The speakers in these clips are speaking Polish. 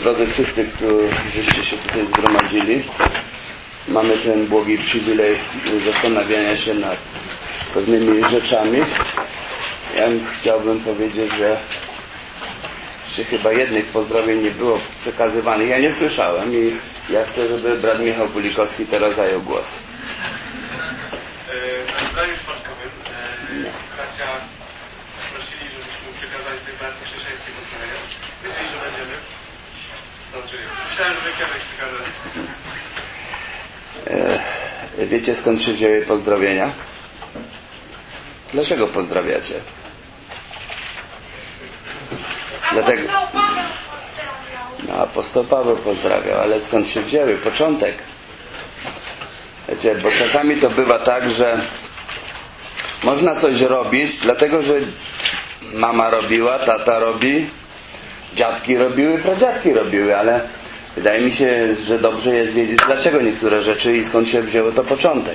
drodzy wszyscy, którzyście się tutaj zgromadzili, mamy ten błogi przywilej zastanawiania się nad pewnymi rzeczami. Ja chciałbym powiedzieć, że jeszcze chyba jednych pozdrowień nie było przekazywanych. Ja nie słyszałem i ja chcę, żeby brat Michał Kulikowski teraz zajął głos. Na sprawie przypadkowym bracia prosili, żebyśmy przekazali tej braci chrześcijańskie pozdrowienia. Wiedzieli, że będziemy. Myślałem, że kiedyś przekażę. Wiecie, skąd się wzięły pozdrowienia? Dlaczego pozdrawiacie? Dlatego... No, apostoł Paweł pozdrawiał, ale skąd się wzięły? Początek. Wiecie, bo czasami to bywa tak, że można coś robić, dlatego że mama robiła, tata robi, dziadki robiły, pradziadki robiły, ale wydaje mi się, że dobrze jest wiedzieć, dlaczego niektóre rzeczy i skąd się wzięło to początek.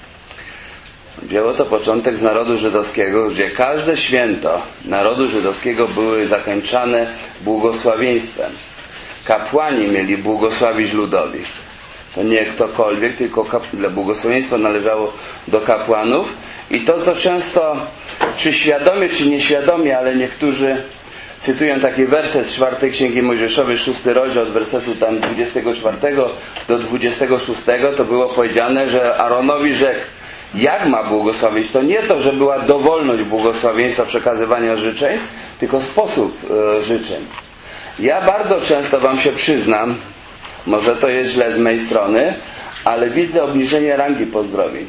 Wzięło to początek z narodu żydowskiego, gdzie każde święto narodu żydowskiego były zakończane błogosławieństwem. Kapłani mieli błogosławić ludowi. To nie ktokolwiek, tylko błogosławieństwo należało do kapłanów. I to, co często, czy świadomie, czy nieświadomie, ale niektórzy cytują taki werset z 4 Księgi Mojżeszowej, 6 rozdział, od wersetu tam 24 do 26, to było powiedziane, że Aaronowi rzekł, jak ma błogosławić. To nie to, że była dowolność błogosławieństwa przekazywania życzeń, tylko sposób życzeń. Ja bardzo często wam się przyznam, może to jest źle z mojej strony, ale widzę obniżenie rangi pozdrowień.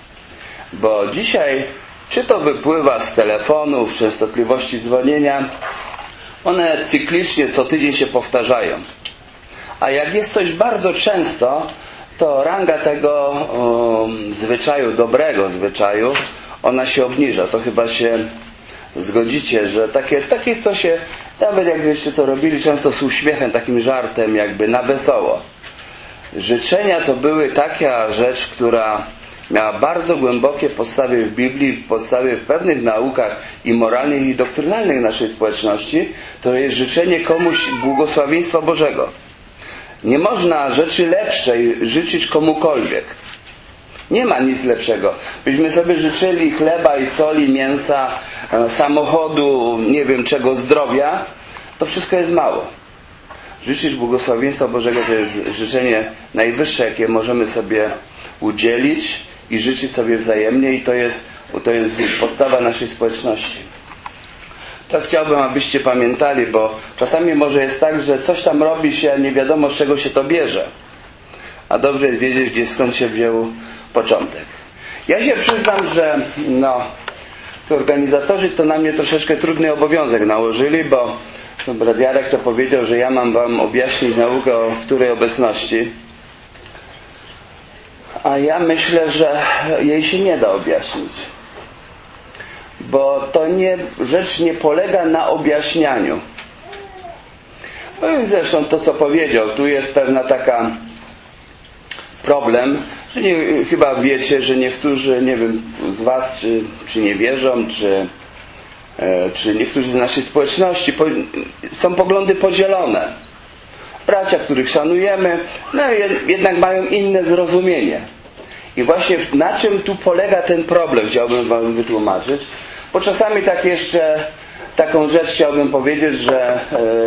Bo dzisiaj, czy to wypływa z telefonów, częstotliwości dzwonienia, one cyklicznie co tydzień się powtarzają. A jak jest coś bardzo często, to ranga tego zwyczaju, dobrego zwyczaju, ona się obniża. To chyba się zgodzicie, że takie co się, nawet jakbyście to robili często z uśmiechem, takim żartem, jakby na wesoło. Życzenia to były taka rzecz, która miała bardzo głębokie podstawy w Biblii, podstawy w pewnych naukach i moralnych, i doktrynalnych naszej społeczności. To jest życzenie komuś błogosławieństwa Bożego. Nie można rzeczy lepszej życzyć komukolwiek. Nie ma nic lepszego. Byśmy sobie życzyli chleba i soli, mięsa, samochodu, nie wiem czego, zdrowia, to wszystko jest mało. Życzyć błogosławieństwa Bożego to jest życzenie najwyższe, jakie możemy sobie udzielić i życzyć sobie wzajemnie, i to jest podstawa naszej społeczności. To chciałbym, abyście pamiętali, bo czasami może jest tak, że coś tam robi się, a nie wiadomo, z czego się to bierze. A dobrze jest wiedzieć, skąd się wziął początek. Ja się przyznam, że organizatorzy to na mnie troszeczkę trudny obowiązek nałożyli, bo brat Jarek to powiedział, że ja mam wam objaśnić naukę o wtórej obecności. A ja myślę, że jej się nie da objaśnić. Bo rzecz nie polega na objaśnianiu. No i zresztą to, co powiedział, tu jest pewna taka problem, że chyba wiecie, że niektórzy, nie wiem, z was, czy nie wierzą, czy niektórzy z naszej społeczności są poglądy podzielone. Bracia, których szanujemy, jednak mają inne zrozumienie. I właśnie na czym tu polega ten problem, chciałbym wam wytłumaczyć. Bo czasami taką rzecz chciałbym powiedzieć, że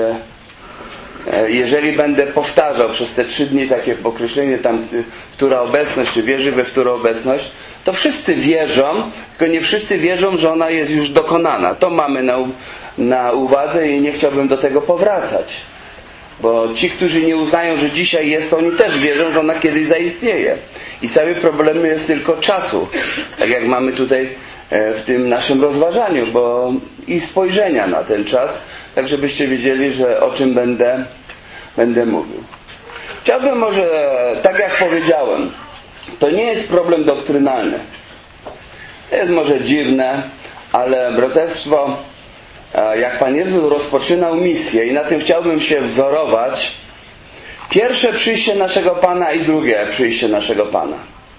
jeżeli będę powtarzał przez te 3 dni takie określenie tam, wtóra obecność, czy wierzy we wtórą obecność, to wszyscy wierzą, tylko nie wszyscy wierzą, że ona jest już dokonana. To mamy na uwadze i nie chciałbym do tego powracać. Bo ci, którzy nie uznają, że dzisiaj jest, to oni też wierzą, że ona kiedyś zaistnieje. I cały problem jest tylko czasu. Tak jak mamy tutaj w tym naszym rozważaniu, i spojrzenia na ten czas, tak żebyście wiedzieli, że o czym będę mówił. Chciałbym może, tak jak powiedziałem, to nie jest problem doktrynalny. To jest może dziwne, ale braterstwo, jak Pan Jezus rozpoczynał misję, i na tym chciałbym się wzorować, pierwsze przyjście naszego Pana i drugie przyjście naszego Pana,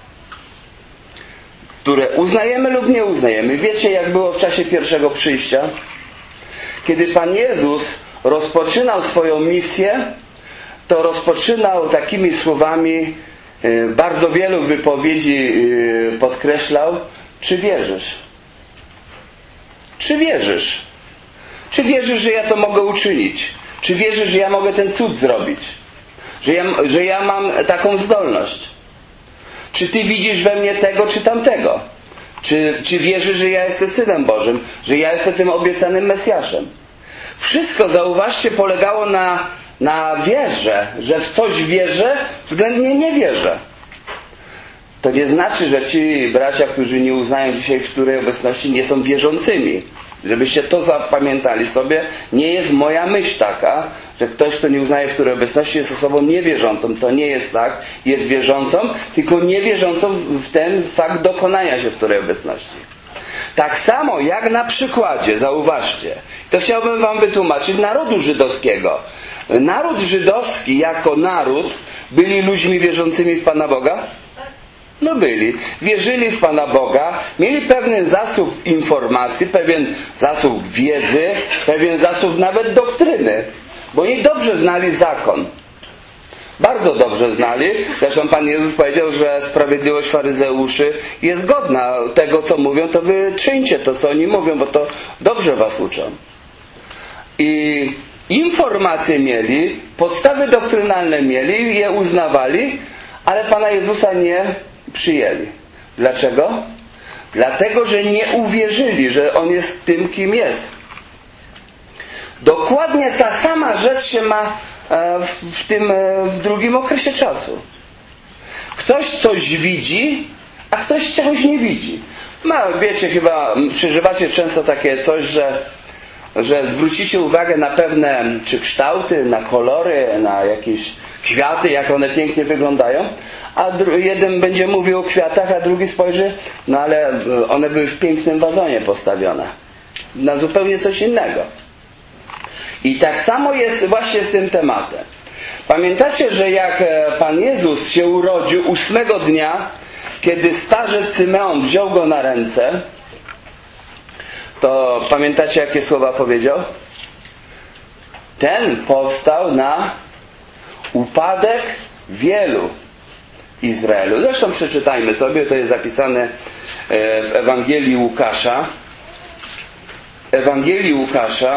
które uznajemy lub nie uznajemy. Wiecie, jak było w czasie pierwszego przyjścia? Kiedy Pan Jezus rozpoczynał swoją misję, to rozpoczynał takimi słowami, bardzo wielu wypowiedzi podkreślał: czy wierzysz? Czy wierzysz? Czy wierzysz, że ja to mogę uczynić? Czy wierzysz, że ja mogę ten cud zrobić? Że ja mam taką zdolność? Czy ty widzisz we mnie tego czy tamtego? Czy wierzysz, że ja jestem Synem Bożym? Że ja jestem tym obiecanym Mesjaszem? Wszystko, zauważcie, polegało na wierze. Że w coś wierzę, względnie nie wierzę. To nie znaczy, że ci bracia, którzy nie uznają dzisiaj w której obecności, nie są wierzącymi. Żebyście to zapamiętali sobie, nie jest moja myśl taka, że ktoś, kto nie uznaje w której obecności, jest osobą niewierzącą. To nie jest tak. Jest wierzącą, tylko niewierzącą w ten fakt dokonania się w której obecności. Tak samo jak na przykładzie, zauważcie, to chciałbym wam wytłumaczyć narodu żydowskiego. Naród żydowski jako naród byli ludźmi wierzącymi w Pana Boga? No byli. Wierzyli w Pana Boga, mieli pewien zasób informacji, pewien zasób wiedzy, pewien zasób nawet doktryny. Bo oni dobrze znali zakon. Bardzo dobrze znali. Zresztą Pan Jezus powiedział, że sprawiedliwość faryzeuszy jest godna tego, co mówią, to wy czyńcie to, co oni mówią, bo to dobrze was uczą. I informacje mieli, podstawy doktrynalne mieli, je uznawali, ale Pana Jezusa nie przyjęli. Dlaczego? Dlatego, że nie uwierzyli, że On jest tym, kim jest. Dokładnie ta sama rzecz się ma w drugim okresie czasu. Ktoś coś widzi, a ktoś czegoś nie widzi. Wiecie, chyba przeżywacie często takie coś, że zwrócicie uwagę na pewne czy kształty, na kolory, na jakieś kwiaty, jak one pięknie wyglądają, a jeden będzie mówił o kwiatach, a drugi spojrzy, no ale one były w pięknym wazonie postawione. Na zupełnie coś innego. I tak samo jest właśnie z tym tematem. Pamiętacie, że jak Pan Jezus się urodził 8 dnia, kiedy starzec Symeon wziął go na ręce, to pamiętacie, jakie słowa powiedział? Ten powstał na upadek wielu Izraelu. Zresztą przeczytajmy sobie, to jest zapisane w Ewangelii Łukasza. Ewangelii Łukasza,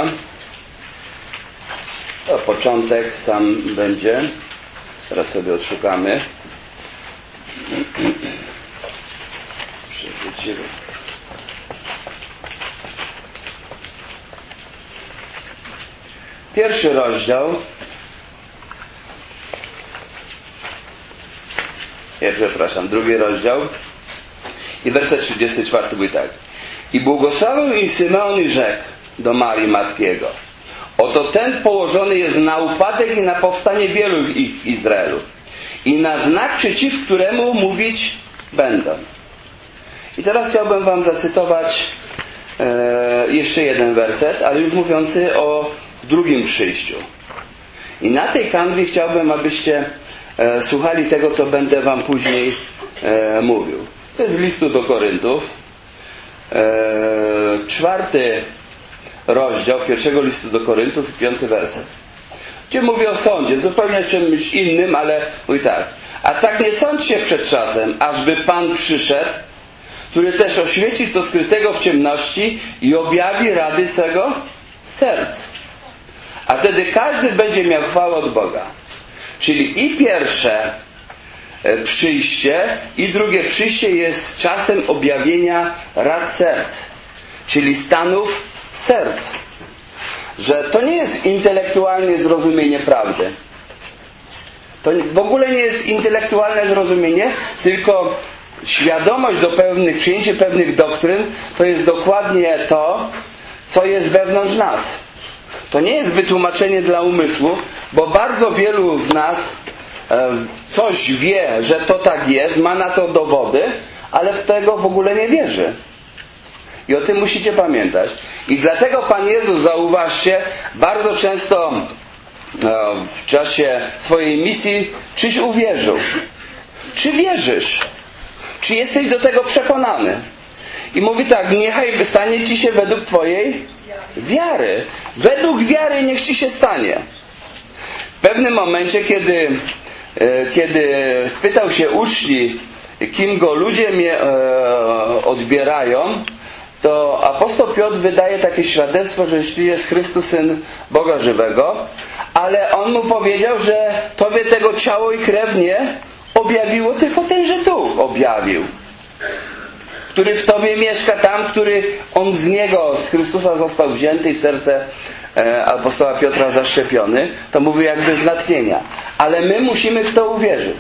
to początek sam będzie. Teraz sobie odszukamy. Przerzucimy. Pierwszy rozdział. Drugi rozdział. I werset 34 mówi tak. I błogosławił im Symeon i rzekł do Marii, matki jego: oto ten położony jest na upadek i na powstanie wielu ich w Izraelu. I na znak, przeciw któremu mówić będą. I teraz chciałbym wam zacytować jeszcze jeden werset, ale już mówiący o drugim przyjściu. I na tej kanwie chciałbym, abyście słuchali tego, co będę wam później mówił. To jest z listu do Koryntów. 4 rozdział 1 listu do Koryntów i 5 werset. Gdzie mówi o sądzie, zupełnie czymś innym, ale mówi tak. A tak nie sądźcie przed czasem, ażby Pan przyszedł, który też oświeci co skrytego w ciemności i objawi rady czego? Serc. A wtedy każdy będzie miał chwałę od Boga. Czyli i pierwsze przyjście, i drugie przyjście jest czasem objawienia rad serc. Czyli stanów serc. Że to nie jest intelektualne zrozumienie prawdy. To w ogóle nie jest intelektualne zrozumienie, tylko świadomość do przyjęcie pewnych doktryn to jest dokładnie to, co jest wewnątrz nas. To nie jest wytłumaczenie dla umysłu, bo bardzo wielu z nas coś wie, że to tak jest, ma na to dowody, ale w tego w ogóle nie wierzy. I o tym musicie pamiętać. I dlatego Pan Jezus, zauważcie, bardzo często w czasie swojej misji czyś uwierzył. Czy wierzysz? Czy jesteś do tego przekonany? I mówi tak, niechaj stanie ci się według twojej wiary. Według wiary niech ci się stanie. pewnym momencie, kiedy spytał się uczniów, kim go ludzie mnie odbierają, to apostoł Piotr wydaje takie świadectwo, że jeśli jest Chrystus, Syn Boga żywego, ale on mu powiedział, że tobie tego ciało i krew nie objawiło, tylko ten, że tu objawił, który w tobie mieszka, tam, który on z niego, z Chrystusa został wzięty i w serce apostoła Piotra zaszczepiony. To mówi jakby z natchnienia. Ale my musimy w to uwierzyć.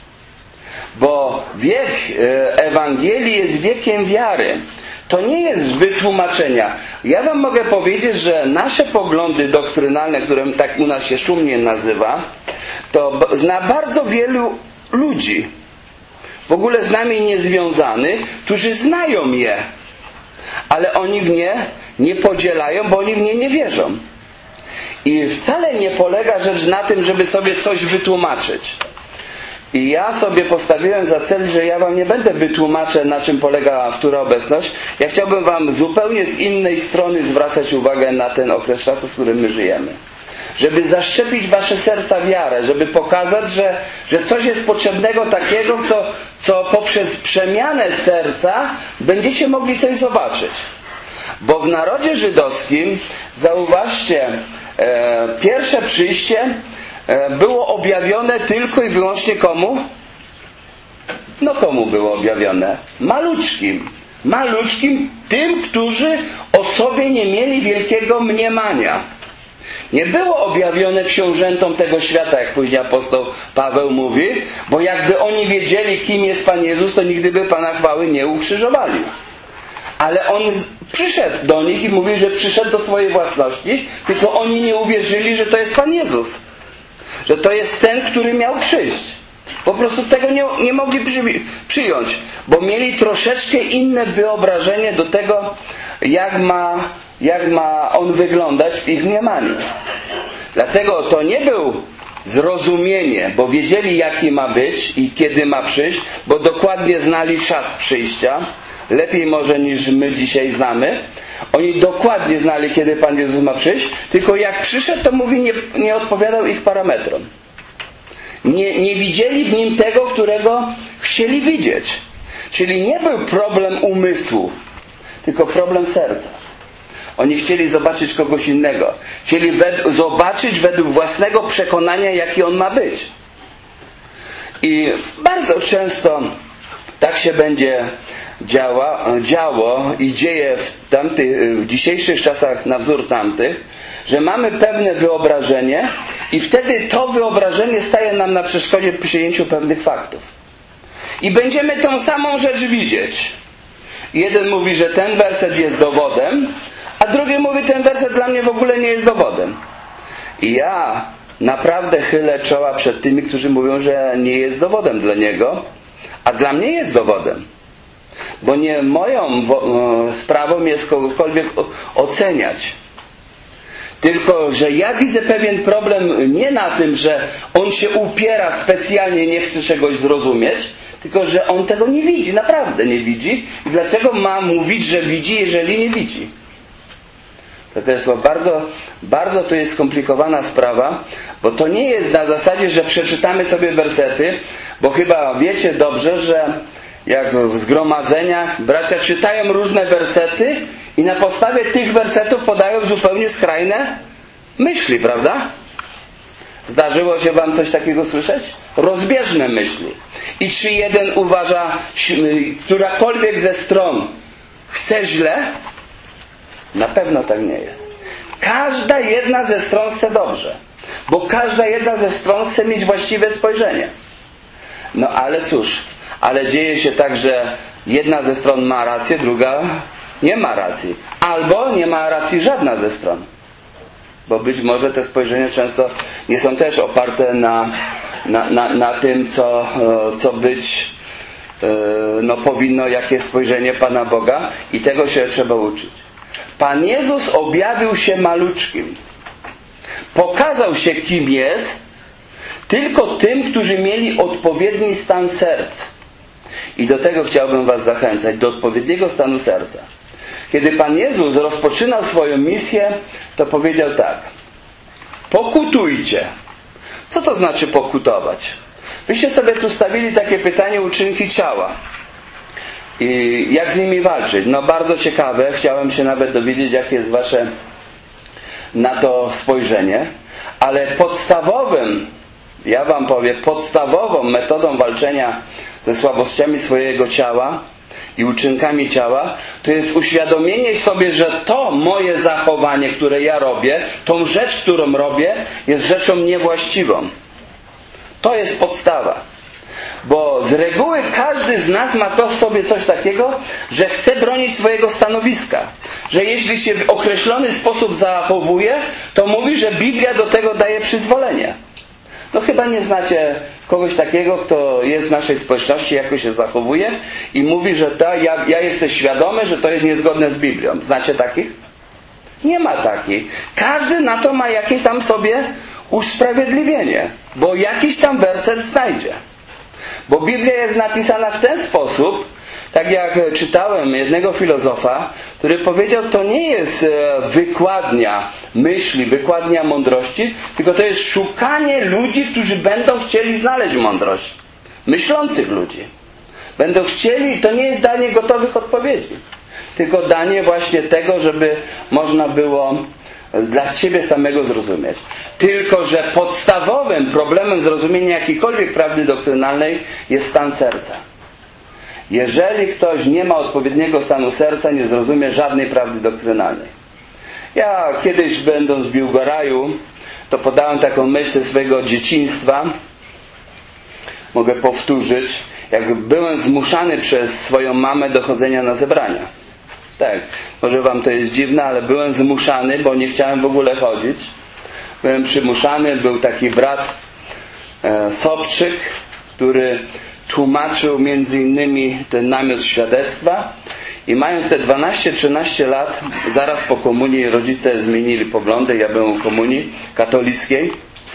Bo wiek Ewangelii jest wiekiem wiary. To nie jest wytłumaczenia. Ja wam mogę powiedzieć, że nasze poglądy doktrynalne, które tak u nas się szumnie nazywa, to zna bardzo wielu ludzi, w ogóle z nami niezwiązanych, którzy znają je, ale oni w nie nie podzielają, bo oni w nie nie wierzą. I wcale nie polega rzecz na tym, żeby sobie coś wytłumaczyć. I ja sobie postawiłem za cel, że ja wam nie będę wytłumaczył, na czym polega wtóra obecność. Ja chciałbym wam zupełnie z innej strony zwracać uwagę na ten okres czasu, w którym my żyjemy. Żeby zaszczepić wasze serca wiarę, żeby pokazać, że coś jest potrzebnego takiego, co poprzez przemianę serca będziecie mogli coś zobaczyć. Bo w narodzie żydowskim, zauważcie, pierwsze przyjście było objawione tylko i wyłącznie komu? No komu było objawione? Maluczkim. Maluczkim, tym, którzy o sobie nie mieli wielkiego mniemania. Nie było objawione książętom tego świata, jak później apostoł Paweł mówi, bo jakby oni wiedzieli, kim jest Pan Jezus, to nigdy by Pana chwały nie ukrzyżowali. Ale On przyszedł do nich i mówi, że przyszedł do swojej własności, tylko oni nie uwierzyli, że to jest Pan Jezus. Że to jest ten, który miał przyjść. Po prostu tego nie mogli przyjąć, bo mieli troszeczkę inne wyobrażenie do tego, jak ma on wyglądać w ich mniemaniu. Dlatego to nie był zrozumienie, bo wiedzieli, jaki ma być i kiedy ma przyjść, bo dokładnie znali czas przyjścia, lepiej może niż my dzisiaj znamy. Oni dokładnie znali, kiedy Pan Jezus ma przyjść, tylko jak przyszedł, to mówi, nie odpowiadał ich parametrom. Nie widzieli w nim tego, którego chcieli widzieć. Czyli nie był problem umysłu, tylko problem serca. Oni chcieli zobaczyć kogoś innego. Chcieli zobaczyć według własnego przekonania, jaki on ma być. I bardzo często tak się będzie działo i dzieje w dzisiejszych czasach na wzór tamtych, że mamy pewne wyobrażenie i wtedy to wyobrażenie staje nam na przeszkodzie w przyjęciu pewnych faktów. I będziemy tą samą rzecz widzieć. Jeden mówi, że ten werset jest dowodem, a drugi mówi, ten werset dla mnie w ogóle nie jest dowodem. I ja naprawdę chylę czoła przed tymi, którzy mówią, że nie jest dowodem dla niego, a dla mnie jest dowodem. Bo nie moją sprawą jest kogokolwiek oceniać. Tylko, że ja widzę pewien problem nie na tym, że on się upiera specjalnie, nie chce czegoś zrozumieć, tylko, że on tego nie widzi, naprawdę nie widzi. I dlaczego ma mówić, że widzi, jeżeli nie widzi? To jest bardzo to jest skomplikowana sprawa, bo to nie jest na zasadzie, że przeczytamy sobie wersety, bo chyba wiecie dobrze, że jak w zgromadzeniach bracia czytają różne wersety i na podstawie tych wersetów podają zupełnie skrajne myśli, prawda? Zdarzyło się wam coś takiego słyszeć? Rozbieżne myśli. I czy jeden uważa, którakolwiek ze stron chce źle? Na pewno tak nie jest. Każda jedna ze stron chce dobrze. Bo każda jedna ze stron chce mieć właściwe spojrzenie. No ale cóż, ale dzieje się tak, że jedna ze stron ma rację, druga nie ma racji. Albo nie ma racji żadna ze stron. Bo być może te spojrzenia często nie są też oparte na tym, co być powinno, jakie spojrzenie Pana Boga, i tego się trzeba uczyć. Pan Jezus objawił się maluczkim. Pokazał się, kim jest, tylko tym, którzy mieli odpowiedni stan serc. I do tego chciałbym was zachęcać, do odpowiedniego stanu serca. Kiedy Pan Jezus rozpoczynał swoją misję, to powiedział tak: pokutujcie, Co to znaczy pokutować? Wyście sobie tu stawili takie pytanie, uczynki ciała. I jak z nimi walczyć? No bardzo ciekawe. Chciałem się nawet dowiedzieć, jakie jest wasze na to spojrzenie. Ale podstawowym, ja wam powiem, podstawową metodą walczenia ze słabościami swojego ciała i uczynkami ciała, to jest uświadomienie sobie, że to moje zachowanie, które ja robię, tą rzecz, którą robię, jest rzeczą niewłaściwą. To jest podstawa. Bo z reguły każdy z nas ma to w sobie coś takiego, że chce bronić swojego stanowiska. Że jeśli się w określony sposób zachowuje, to mówi, że Biblia do tego daje przyzwolenie. No chyba nie znacie kogoś takiego, kto jest w naszej społeczności, jakoś się zachowuje i mówi, że ja jestem świadomy, że to jest niezgodne z Biblią. Znacie takich? Nie ma takich. Każdy na to ma jakieś tam sobie usprawiedliwienie, bo jakiś tam werset znajdzie. Bo Biblia jest napisana w ten sposób, tak jak czytałem jednego filozofa, który powiedział, to nie jest wykładnia myśli, wykładnia mądrości, tylko to jest szukanie ludzi, którzy będą chcieli znaleźć mądrość. Myślących ludzi. Będą chcieli, to nie jest danie gotowych odpowiedzi, tylko danie właśnie tego, żeby można było dla siebie samego zrozumieć. Tylko że podstawowym problemem zrozumienia jakiejkolwiek prawdy doktrynalnej jest stan serca. Jeżeli ktoś nie ma odpowiedniego stanu serca, nie zrozumie żadnej prawdy doktrynalnej. Ja kiedyś, będąc w Biłgoraju, to podałem taką myśl ze swojego dzieciństwa. Mogę powtórzyć. Jak byłem zmuszany przez swoją mamę do chodzenia na zebrania. Tak, może wam to jest dziwne, ale byłem zmuszany, bo nie chciałem w ogóle chodzić. Byłem przymuszany, był taki brat Sobczyk, który tłumaczył między innymi ten namiot świadectwa i mając te 12-13 lat, zaraz po komunii rodzice zmienili poglądy, ja byłem w komunii katolickiej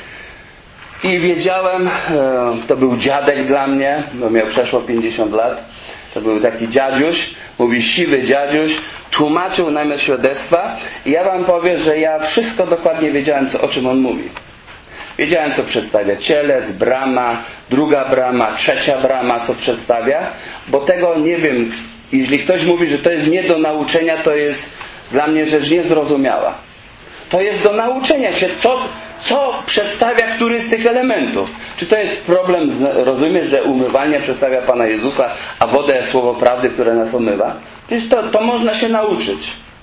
i wiedziałem, to był dziadek dla mnie, bo miał przeszło 50 lat, to był taki dziadziuś, mówi siwy dziadziuś, tłumaczył namiot świadectwa i ja wam powiem, że ja wszystko dokładnie wiedziałem, o czym on mówi. Wiedziałem, co przedstawia cielec, brama, druga brama, trzecia brama, co przedstawia, bo tego nie wiem, jeśli ktoś mówi, że to jest nie do nauczenia, to jest dla mnie rzecz niezrozumiała. To jest do nauczenia się, co przedstawia który z tych elementów. Czy to jest problem, rozumiesz, że umywalnia przedstawia Pana Jezusa, a woda jest słowo prawdy, które nas umywa? To można się nauczyć.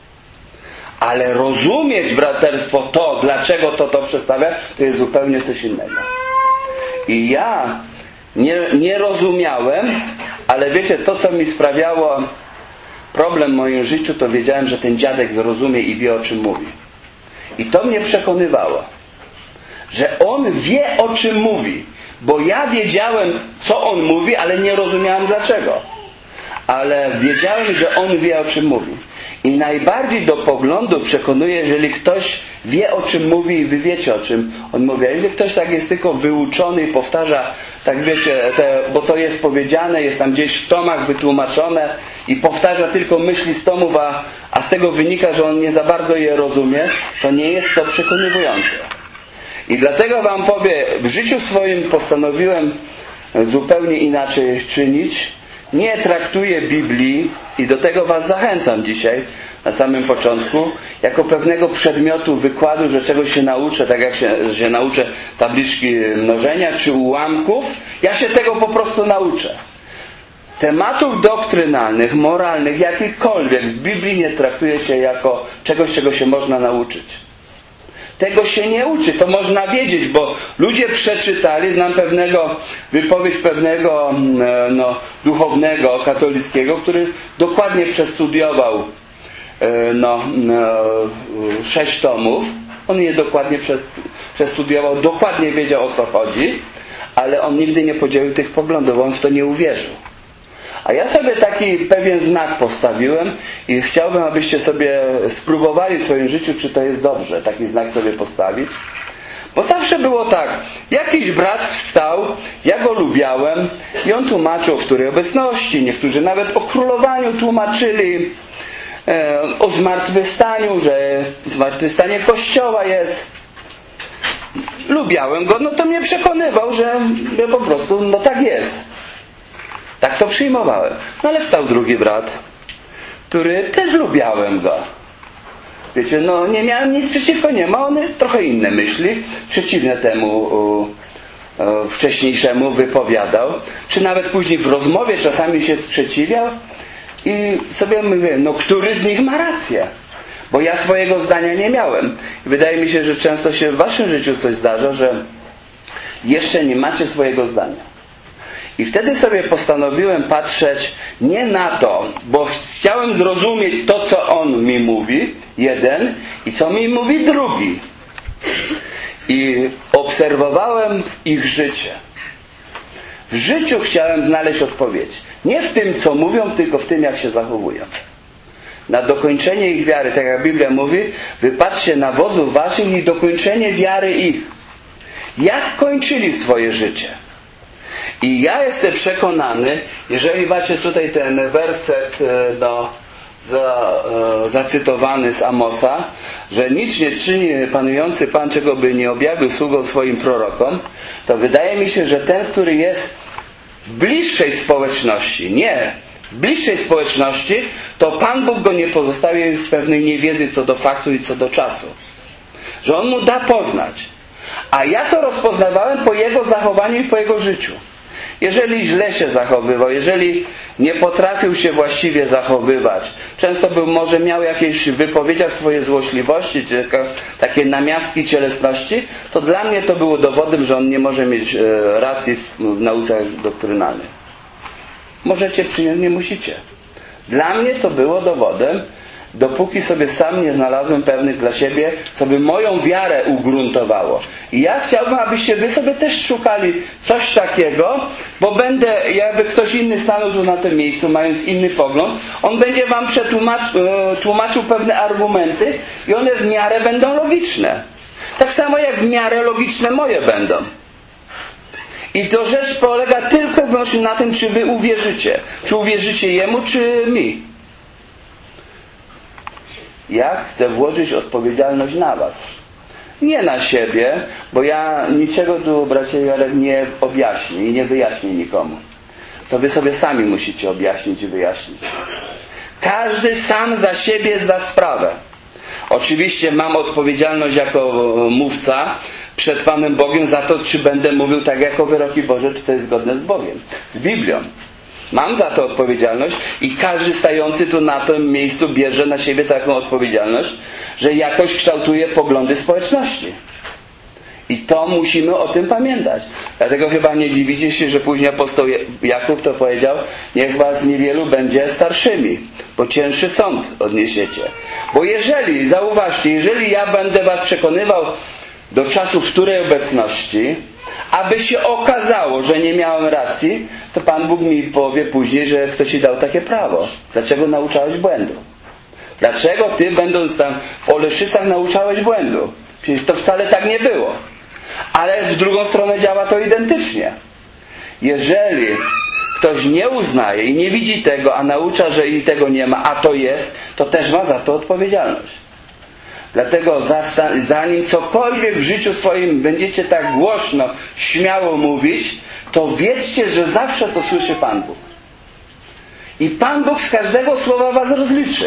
Ale rozumieć, braterstwo, to, dlaczego to przedstawia, to jest zupełnie coś innego. I ja nie rozumiałem, ale wiecie, to co mi sprawiało problem w moim życiu, to wiedziałem, że ten dziadek rozumie i wie, o czym mówi. I to mnie przekonywało, że on wie, o czym mówi. Bo ja wiedziałem, co on mówi, ale nie rozumiałem dlaczego. Ale wiedziałem, że on wie, o czym mówi. I najbardziej do poglądu przekonuje, jeżeli ktoś wie, o czym mówi i wy wiecie, o czym on mówi. A jeżeli ktoś tak jest tylko wyuczony i powtarza, tak wiecie, bo to jest powiedziane, jest tam gdzieś w tomach wytłumaczone i powtarza tylko myśli z tomów, a z tego wynika, że on nie za bardzo je rozumie, to nie jest to przekonywujące. I dlatego wam powiem, w życiu swoim postanowiłem zupełnie inaczej czynić. Nie traktuję Biblii i do tego was zachęcam dzisiaj, na samym początku, jako pewnego przedmiotu wykładu, że czegoś się nauczę, tak jak się nauczę tabliczki mnożenia czy ułamków. Ja się tego po prostu nauczę. Tematów doktrynalnych, moralnych, jakichkolwiek z Biblii nie traktuje się jako czegoś, czego się można nauczyć. Tego się nie uczy, to można wiedzieć, bo ludzie przeczytali, znam wypowiedź pewnego duchownego katolickiego, który dokładnie przestudiował 6 tomów. On je dokładnie przestudiował, dokładnie wiedział, o co chodzi, ale on nigdy nie podzielił tych poglądów, on w to nie uwierzył. A ja sobie taki pewien znak postawiłem i chciałbym, abyście sobie spróbowali w swoim życiu, czy to jest dobrze, taki znak sobie postawić. Bo zawsze było tak, jakiś brat wstał, ja go lubiałem i on tłumaczył, w której obecności, niektórzy nawet o królowaniu tłumaczyli, o zmartwychwstaniu, że zmartwychwstanie Kościoła jest. lubiałem go, no to mnie przekonywał, że po prostu, no tak jest. Tak to przyjmowałem. No ale wstał drugi brat, który też lubiałem go. Wiecie, no nie miałem nic przeciwko niemu, on trochę inne myśli, przeciwne temu wcześniejszemu wypowiadał, czy nawet później w rozmowie czasami się sprzeciwiał i sobie mówię, no który z nich ma rację? Bo ja swojego zdania nie miałem. I wydaje mi się, że często się w waszym życiu coś zdarza, że jeszcze nie macie swojego zdania. I wtedy sobie postanowiłem patrzeć nie na to, bo chciałem zrozumieć to, co on mi mówi, jeden, i co mi mówi drugi. I obserwowałem ich życie. W życiu chciałem znaleźć odpowiedź. Nie w tym, co mówią, tylko w tym, jak się zachowują. Na dokończenie ich wiary, tak jak Biblia mówi, wypatrzcie na wodzów waszych i dokończenie wiary ich. Jak kończyli swoje życie? I ja jestem przekonany, jeżeli macie tutaj ten werset zacytowany z Amosa, że nic nie czyni panujący Pan, czego by nie objawił sługom swoim prorokom, to wydaje mi się, że ten, który jest w bliższej społeczności, w bliższej społeczności, to Pan Bóg go nie pozostawi w pewnej niewiedzy co do faktu i co do czasu. Że On mu da poznać. A ja to rozpoznawałem po jego zachowaniu i po jego życiu. Jeżeli źle się zachowywał, jeżeli nie potrafił się właściwie zachowywać, często może miał jakieś w wypowiedziach swoje złośliwości, czy takie namiastki cielesności, to dla mnie to było dowodem, że on nie może mieć racji w naukach doktrynalnych. Możecie przyjąć, nie musicie. Dla mnie to było dowodem, dopóki sobie sam nie znalazłem pewnych dla siebie, co by moją wiarę ugruntowało. I ja chciałbym, abyście wy sobie też szukali coś takiego, bo jakby ktoś inny stanął tu na tym miejscu, mając inny pogląd, on będzie wam tłumaczył pewne argumenty i one w miarę będą logiczne. Tak samo jak w miarę logiczne moje będą. I to rzecz polega tylko i wyłącznie na tym, czy wy uwierzycie. Czy uwierzycie jemu, czy mi. Ja chcę włożyć odpowiedzialność na was. Nie na siebie, bo ja niczego tu, bracie Jarek, nie objaśnię i nie wyjaśnię nikomu. To wy sobie sami musicie objaśnić i wyjaśnić. Każdy sam za siebie zda sprawę. Oczywiście mam odpowiedzialność jako mówca przed Panem Bogiem za to, czy będę mówił tak jako wyroki Boże, czy to jest zgodne z Bogiem, z Biblią. Mam za to odpowiedzialność i każdy stający tu na tym miejscu bierze na siebie taką odpowiedzialność, że jakoś kształtuje poglądy społeczności. I to musimy o tym pamiętać. Dlatego chyba nie dziwicie się, że później apostoł Jakub to powiedział: niech was niewielu będzie starszymi, bo cięższy sąd odniesiecie. Bo jeżeli ja będę was przekonywał do czasu wtórej obecności, aby się okazało, że nie miałem racji, to Pan Bóg mi powie później, że kto ci dał takie prawo? Dlaczego nauczałeś błędu? Dlaczego ty, będąc tam w Oleszycach, nauczałeś błędu? Przecież to wcale tak nie było. Ale w drugą stronę działa to identycznie. Jeżeli ktoś nie uznaje i nie widzi tego, a naucza, że i tego nie ma, a to jest, to też ma za to odpowiedzialność. Dlatego zanim cokolwiek w życiu swoim będziecie tak głośno, śmiało mówić, to wiedzcie, że zawsze to słyszy Pan Bóg. I Pan Bóg z każdego słowa was rozliczy.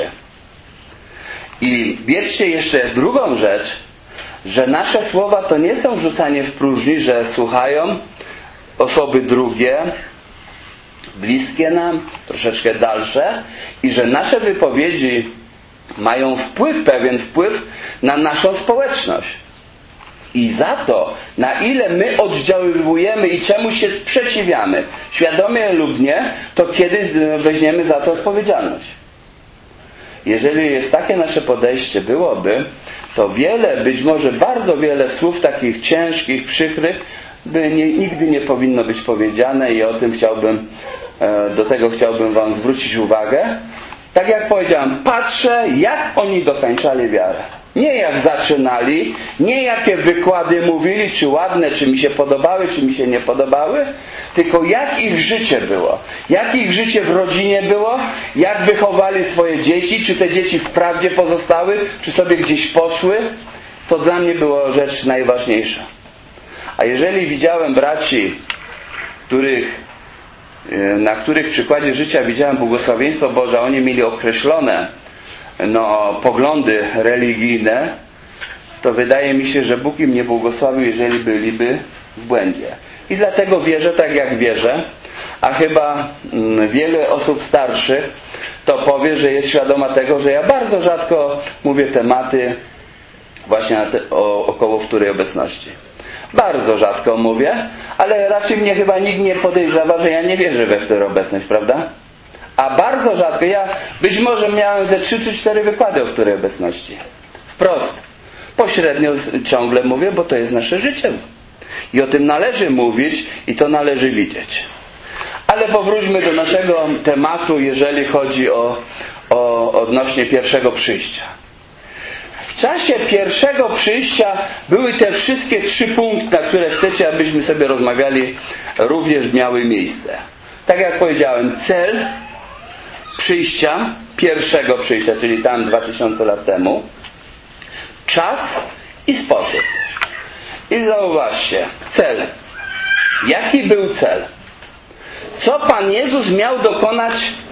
I wiedzcie jeszcze drugą rzecz, że nasze słowa to nie są rzucanie w próżni, że słuchają osoby drugie, bliskie nam, troszeczkę dalsze, i że nasze wypowiedzi mają pewien wpływ na naszą społeczność. I za to, na ile my oddziaływujemy i czemuś się sprzeciwiamy, świadomie lub nie, to kiedy weźmiemy za to odpowiedzialność. Jeżeli jest takie nasze podejście byłoby, to być może bardzo wiele słów takich ciężkich, przykrych, nigdy nie powinno być powiedziane i do tego chciałbym wam zwrócić uwagę. Tak jak powiedziałem, patrzę, jak oni dokończali wiarę. Nie jak zaczynali, nie jakie wykłady mówili, czy ładne, czy mi się podobały, czy mi się nie podobały, tylko jak ich życie było. Jak ich życie w rodzinie było, jak wychowali swoje dzieci, czy te dzieci w prawdzie pozostały, czy sobie gdzieś poszły. To dla mnie była rzecz najważniejsza. A jeżeli widziałem braci, na których przykładzie życia widziałem błogosławieństwo Boże, oni mieli określone poglądy religijne, to wydaje mi się, że Bóg im nie błogosławił, jeżeli byliby w błędzie. I dlatego wierzę tak, jak wierzę, a chyba wiele osób starszych to powie, że jest świadoma tego, że ja bardzo rzadko mówię tematy właśnie około wtórej obecności. Bardzo rzadko mówię, ale raczej mnie chyba nikt nie podejrzewa, że ja nie wierzę we wtórą obecność, prawda? A bardzo rzadko, ja być może miałem ze 3 czy 4 wykłady o wtórej obecności. Wprost. Pośrednio ciągle mówię, bo to jest nasze życie. I o tym należy mówić i to należy widzieć. Ale powróćmy do naszego tematu, jeżeli chodzi o odnośnie pierwszego przyjścia. W czasie pierwszego przyjścia były te wszystkie 3 punkty, na które chcecie, abyśmy sobie rozmawiali, również miały miejsce. Tak jak powiedziałem, cel przyjścia, pierwszego przyjścia, czyli tam 2000 lat temu, czas i sposób. I zauważcie, cel. Jaki był cel? Co Pan Jezus miał dokonać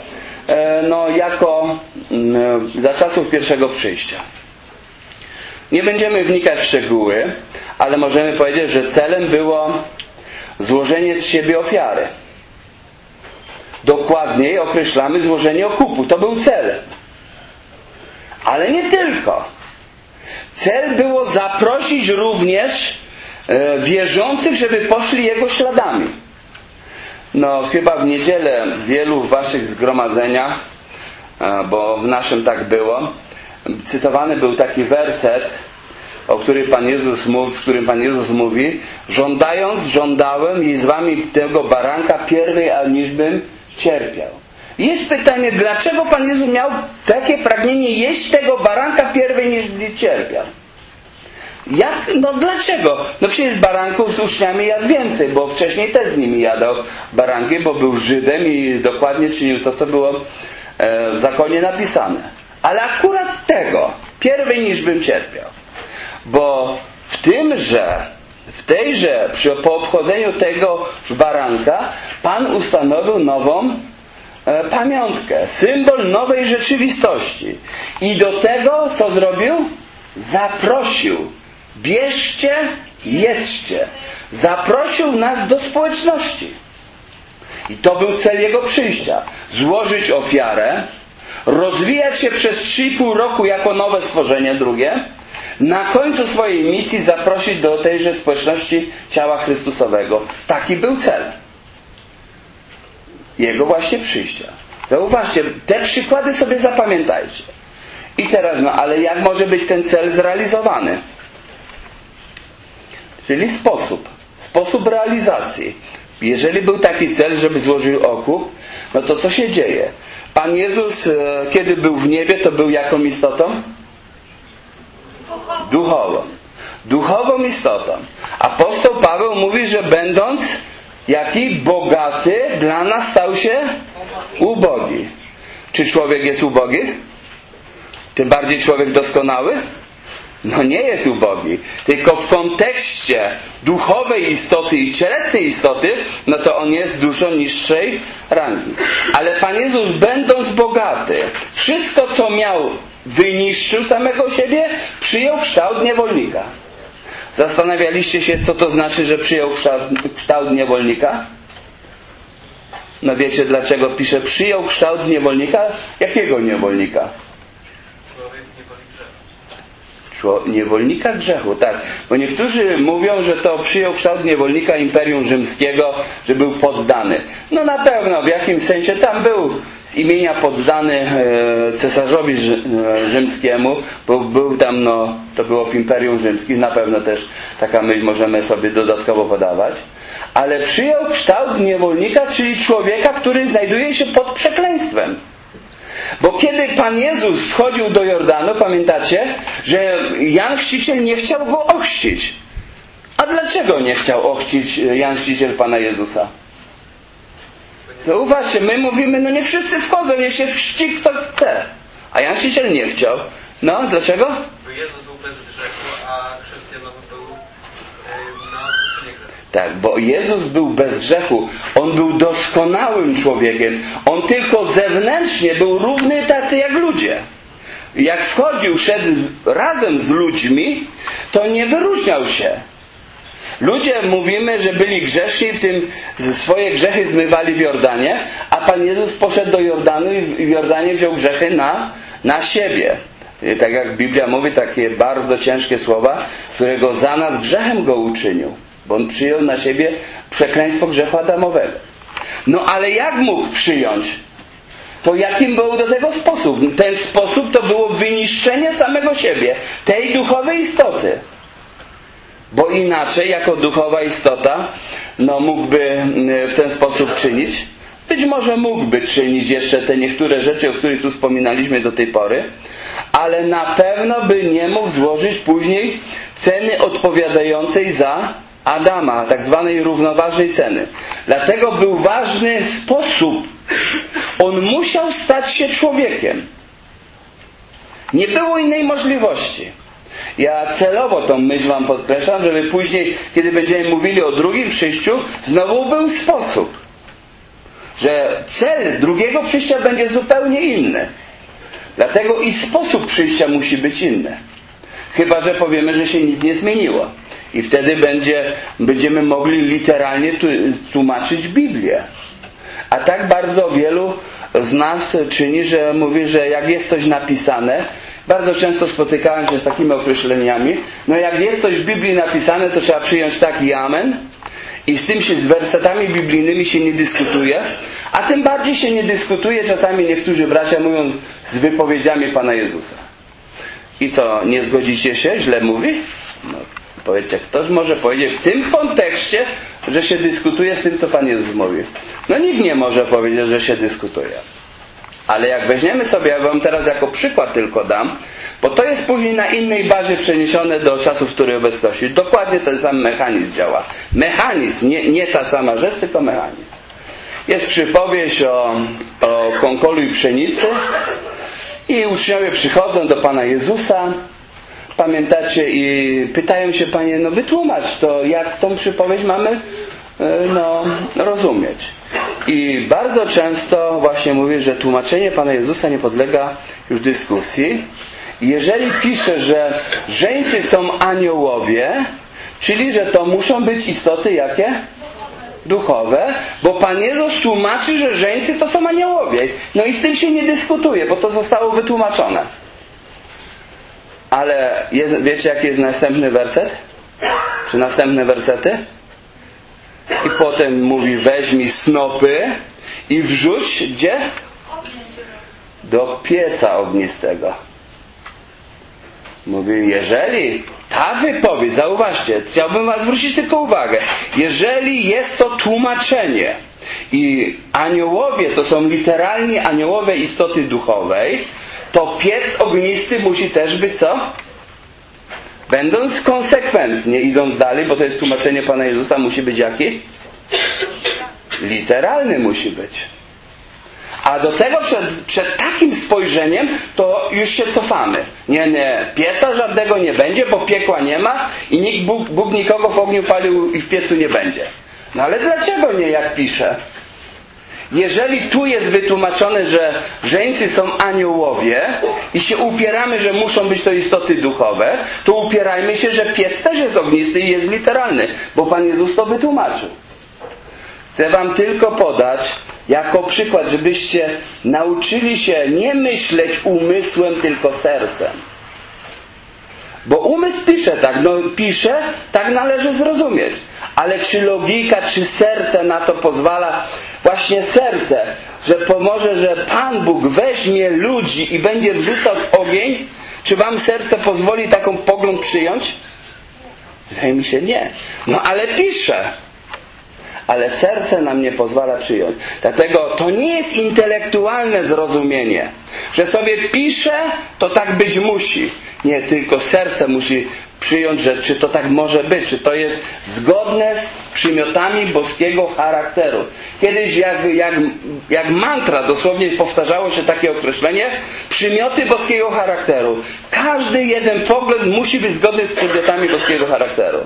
za czasów pierwszego przyjścia? Nie będziemy wnikać w szczegóły, ale możemy powiedzieć, że celem było złożenie z siebie ofiary. Dokładniej określamy złożenie okupu. To był cel. Ale nie tylko. Cel było zaprosić również wierzących, żeby poszli Jego śladami. Chyba w niedzielę w wielu waszych zgromadzeniach, bo w naszym tak było, cytowany był taki werset, w którym Pan Jezus mówi: żądałem i z wami tego baranka pierwej, aniżbym cierpiał. Jest pytanie, dlaczego Pan Jezus miał takie pragnienie jeść tego baranka pierwej, niż cierpiał? Dlaczego? Przecież baranków z uczniami jadł więcej, bo wcześniej też z nimi jadał baranki, bo był Żydem i dokładnie czynił to, co było w zakonie napisane. Ale akurat tego, pierwej niż bym cierpiał. Bo po obchodzeniu tego baranka Pan ustanowił nową pamiątkę, symbol nowej rzeczywistości. I do tego co zrobił? Zaprosił. Bierzcie, jedzcie. Zaprosił nas do społeczności. I to był cel Jego przyjścia. Złożyć ofiarę, rozwijać się przez 3,5 roku jako nowe stworzenie drugie, na końcu swojej misji zaprosić do tejże społeczności ciała Chrystusowego. Taki był cel Jego właśnie przyjścia. Zauważcie, te przykłady sobie zapamiętajcie. I teraz, ale jak może być ten cel zrealizowany? Czyli sposób realizacji. Jeżeli był taki cel, żeby złożył okup, to co się dzieje? Pan Jezus, kiedy był w niebie, to był jaką istotą? Duchową istotą. Apostoł Paweł mówi, że będąc bogaty, dla nas stał się ubogi. Czy człowiek jest ubogi? Tym bardziej człowiek doskonały? Nie jest ubogi. Tylko w kontekście duchowej istoty i cielesnej istoty, to on jest dużo niższej rangi. Ale Pan Jezus, będąc bogaty, wszystko co miał, wyniszczył samego siebie, przyjął kształt niewolnika. Zastanawialiście się, co to znaczy, że przyjął kształt niewolnika? Wiecie dlaczego pisze przyjął kształt niewolnika? Jakiego niewolnika? Niewolnika grzechu, tak. Bo niektórzy mówią, że to przyjął kształt niewolnika Imperium Rzymskiego, że był poddany. Na pewno, w jakimś sensie tam był z imienia poddany cesarzowi rzymskiemu, bo był tam, to było w Imperium Rzymskim, na pewno też taka myśl możemy sobie dodatkowo podawać. Ale przyjął kształt niewolnika, czyli człowieka, który znajduje się pod przekleństwem. Bo kiedy Pan Jezus wchodził do Jordanu, pamiętacie, że Jan Chrzciciel nie chciał go ochrzcić. A dlaczego nie chciał ochrzcić Jan Chrzciciel Pana Jezusa? Zauważcie, my mówimy, nie wszyscy wchodzą, niech się chrzci kto chce. A Jan Chrzciciel nie chciał. Dlaczego? Bo Jezus był bez grzechu, a chrześcijanowy był na opuszczenie grzechu. Tak, bo Jezus był bez grzechu. On był doskonałym człowiekiem. On tylko zewnętrznie był równy tacy jak ludzie. Jak wchodził, szedł razem z ludźmi, to nie wyróżniał się. Ludzie mówimy, że byli grzeszni, w tym swoje grzechy zmywali w Jordanie, a Pan Jezus poszedł do Jordanu i w Jordanie wziął grzechy na siebie. Tak jak Biblia mówi, takie bardzo ciężkie słowa, którego za nas grzechem go uczynił. Bo on przyjął na siebie przekleństwo grzechu Adamowego. No ale jak mógł przyjąć? To jakim był do tego sposób? Ten sposób to było wyniszczenie samego siebie, tej duchowej istoty. Bo inaczej, jako duchowa istota, mógłby w ten sposób czynić. Być może mógłby czynić jeszcze te niektóre rzeczy, o których tu wspominaliśmy do tej pory, ale na pewno by nie mógł złożyć później ceny odpowiadającej za Adama, tak zwanej równoważnej ceny. Dlatego był ważny sposób. On musiał stać się człowiekiem. Nie było innej możliwości. Ja celowo tą myśl wam podkreślam, żeby później, kiedy będziemy mówili o drugim przyjściu, znowu był sposób. Że cel drugiego przyjścia będzie zupełnie inny. Dlatego i sposób przyjścia musi być inny. Chyba że powiemy, że się nic nie zmieniło. I wtedy będziemy mogli literalnie tłumaczyć Biblię. A tak bardzo wielu z nas czyni, że mówi, że jak jest coś napisane, bardzo często spotykałem się z takimi określeniami, jak jest coś w Biblii napisane, to trzeba przyjąć tak i amen. I z tym z wersetami biblijnymi się nie dyskutuje, a tym bardziej się nie dyskutuje czasami niektórzy bracia mówią z wypowiedziami Pana Jezusa. I co, nie zgodzicie się? Źle mówi? Powiedzcie, ktoś może powiedzieć w tym kontekście, że się dyskutuje z tym, co Pan Jezus mówi. Nikt nie może powiedzieć, że się dyskutuje. Ale jak weźmiemy sobie, ja wam teraz jako przykład tylko dam, bo to jest później na innej bazie przeniesione do czasów wtórej obecności. Dokładnie ten sam mechanizm działa. Mechanizm, nie ta sama rzecz, tylko mechanizm. Jest przypowieść o konkolu i pszenicy i uczniowie przychodzą do Pana Jezusa, pamiętacie, i pytają się: Panie, wytłumacz to, jak tą przypowieść mamy rozumieć. I bardzo często właśnie mówię, że tłumaczenie Pana Jezusa nie podlega już dyskusji. Jeżeli pisze, że żeńcy są aniołowie, czyli że to muszą być istoty jakie? Duchowe, bo Pan Jezus tłumaczy, że żeńcy to są aniołowie. I z tym się nie dyskutuje, bo to zostało wytłumaczone. Ale wiecie, jaki jest następny werset? Czy następne wersety? I potem mówi: weźmij snopy i wrzuć gdzie? Do pieca ognistego. Mówi, jeżeli ta wypowiedź, zauważcie, chciałbym was zwrócić tylko uwagę, jeżeli jest to tłumaczenie i aniołowie to są literalnie aniołowie istoty duchowej, to piec ognisty musi też być co? Będąc konsekwentnie, idąc dalej, bo to jest tłumaczenie Pana Jezusa, musi być jaki? Literalny musi być. A do tego przed takim spojrzeniem to już się cofamy. Nie, pieca żadnego nie będzie, bo piekła nie ma i Bóg nikogo w ogniu palił i w piecu nie będzie. Ale dlaczego nie, jak pisze? Jeżeli tu jest wytłumaczone, że żeńcy są aniołowie i się upieramy, że muszą być to istoty duchowe, to upierajmy się, że piec też jest ognisty i jest literalny, bo Pan Jezus to wytłumaczył. Chcę wam tylko podać jako przykład, żebyście nauczyli się nie myśleć umysłem, tylko sercem. Bo umysł pisze tak, pisze, tak należy zrozumieć. Ale czy logika, czy serce na to pozwala? Właśnie serce, że pomoże, że Pan Bóg weźmie ludzi i będzie wrzucał w ogień? Czy wam serce pozwoli taką pogląd przyjąć? Wydaje mi się, nie. Ale pisze. Ale serce nam nie pozwala przyjąć. Dlatego to nie jest intelektualne zrozumienie, że sobie pisze, to tak być musi. Nie, tylko serce musi przyjąć, że czy to tak może być, czy to jest zgodne z przymiotami boskiego charakteru. Kiedyś jak mantra dosłownie powtarzało się takie określenie: przymioty boskiego charakteru. Każdy jeden pogląd musi być zgodny z przymiotami boskiego charakteru.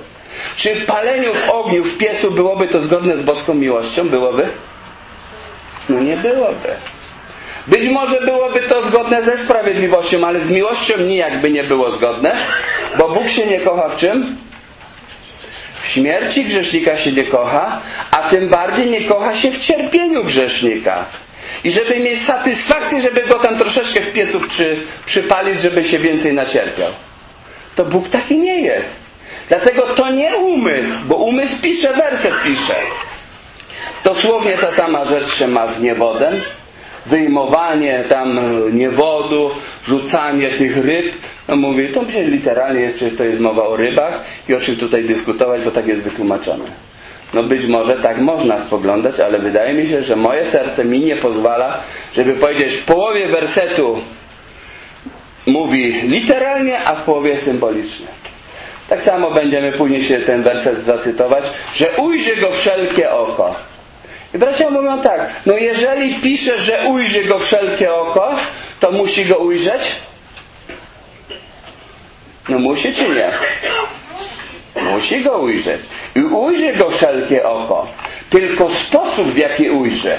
Czy w paleniu w ogniu, w piecu byłoby to zgodne z boską miłością? Byłoby? No nie byłoby. Być może byłoby to zgodne ze sprawiedliwością, ale z miłością nijak by nie było zgodne, bo Bóg się nie kocha w czym? W śmierci grzesznika się nie kocha, a tym bardziej nie kocha się w cierpieniu grzesznika. I żeby mieć satysfakcję, żeby go tam troszeczkę w piecu przypalić, żeby się więcej nacierpiał. To Bóg taki nie jest. Dlatego to nie umysł, bo umysł pisze, werset pisze. Dosłownie ta sama rzecz się ma z niewodem. Wyjmowanie tam niewodu, rzucanie tych ryb. No mówi, to przecież literalnie jest, przecież to jest mowa o rybach i o czym tutaj dyskutować, bo tak jest wytłumaczone. No być może tak można spoglądać, ale wydaje mi się, że moje serce mi nie pozwala, żeby powiedzieć w połowie wersetu mówi literalnie, a w połowie symbolicznie. Tak samo będziemy później się ten werset zacytować, że ujrzy go wszelkie oko. I bracia mówią tak, no jeżeli pisze, że ujrzy go wszelkie oko, to musi go ujrzeć? No musi czy nie? Musi go ujrzeć. I ujrzy go wszelkie oko. Tylko sposób, w jaki ujrzy.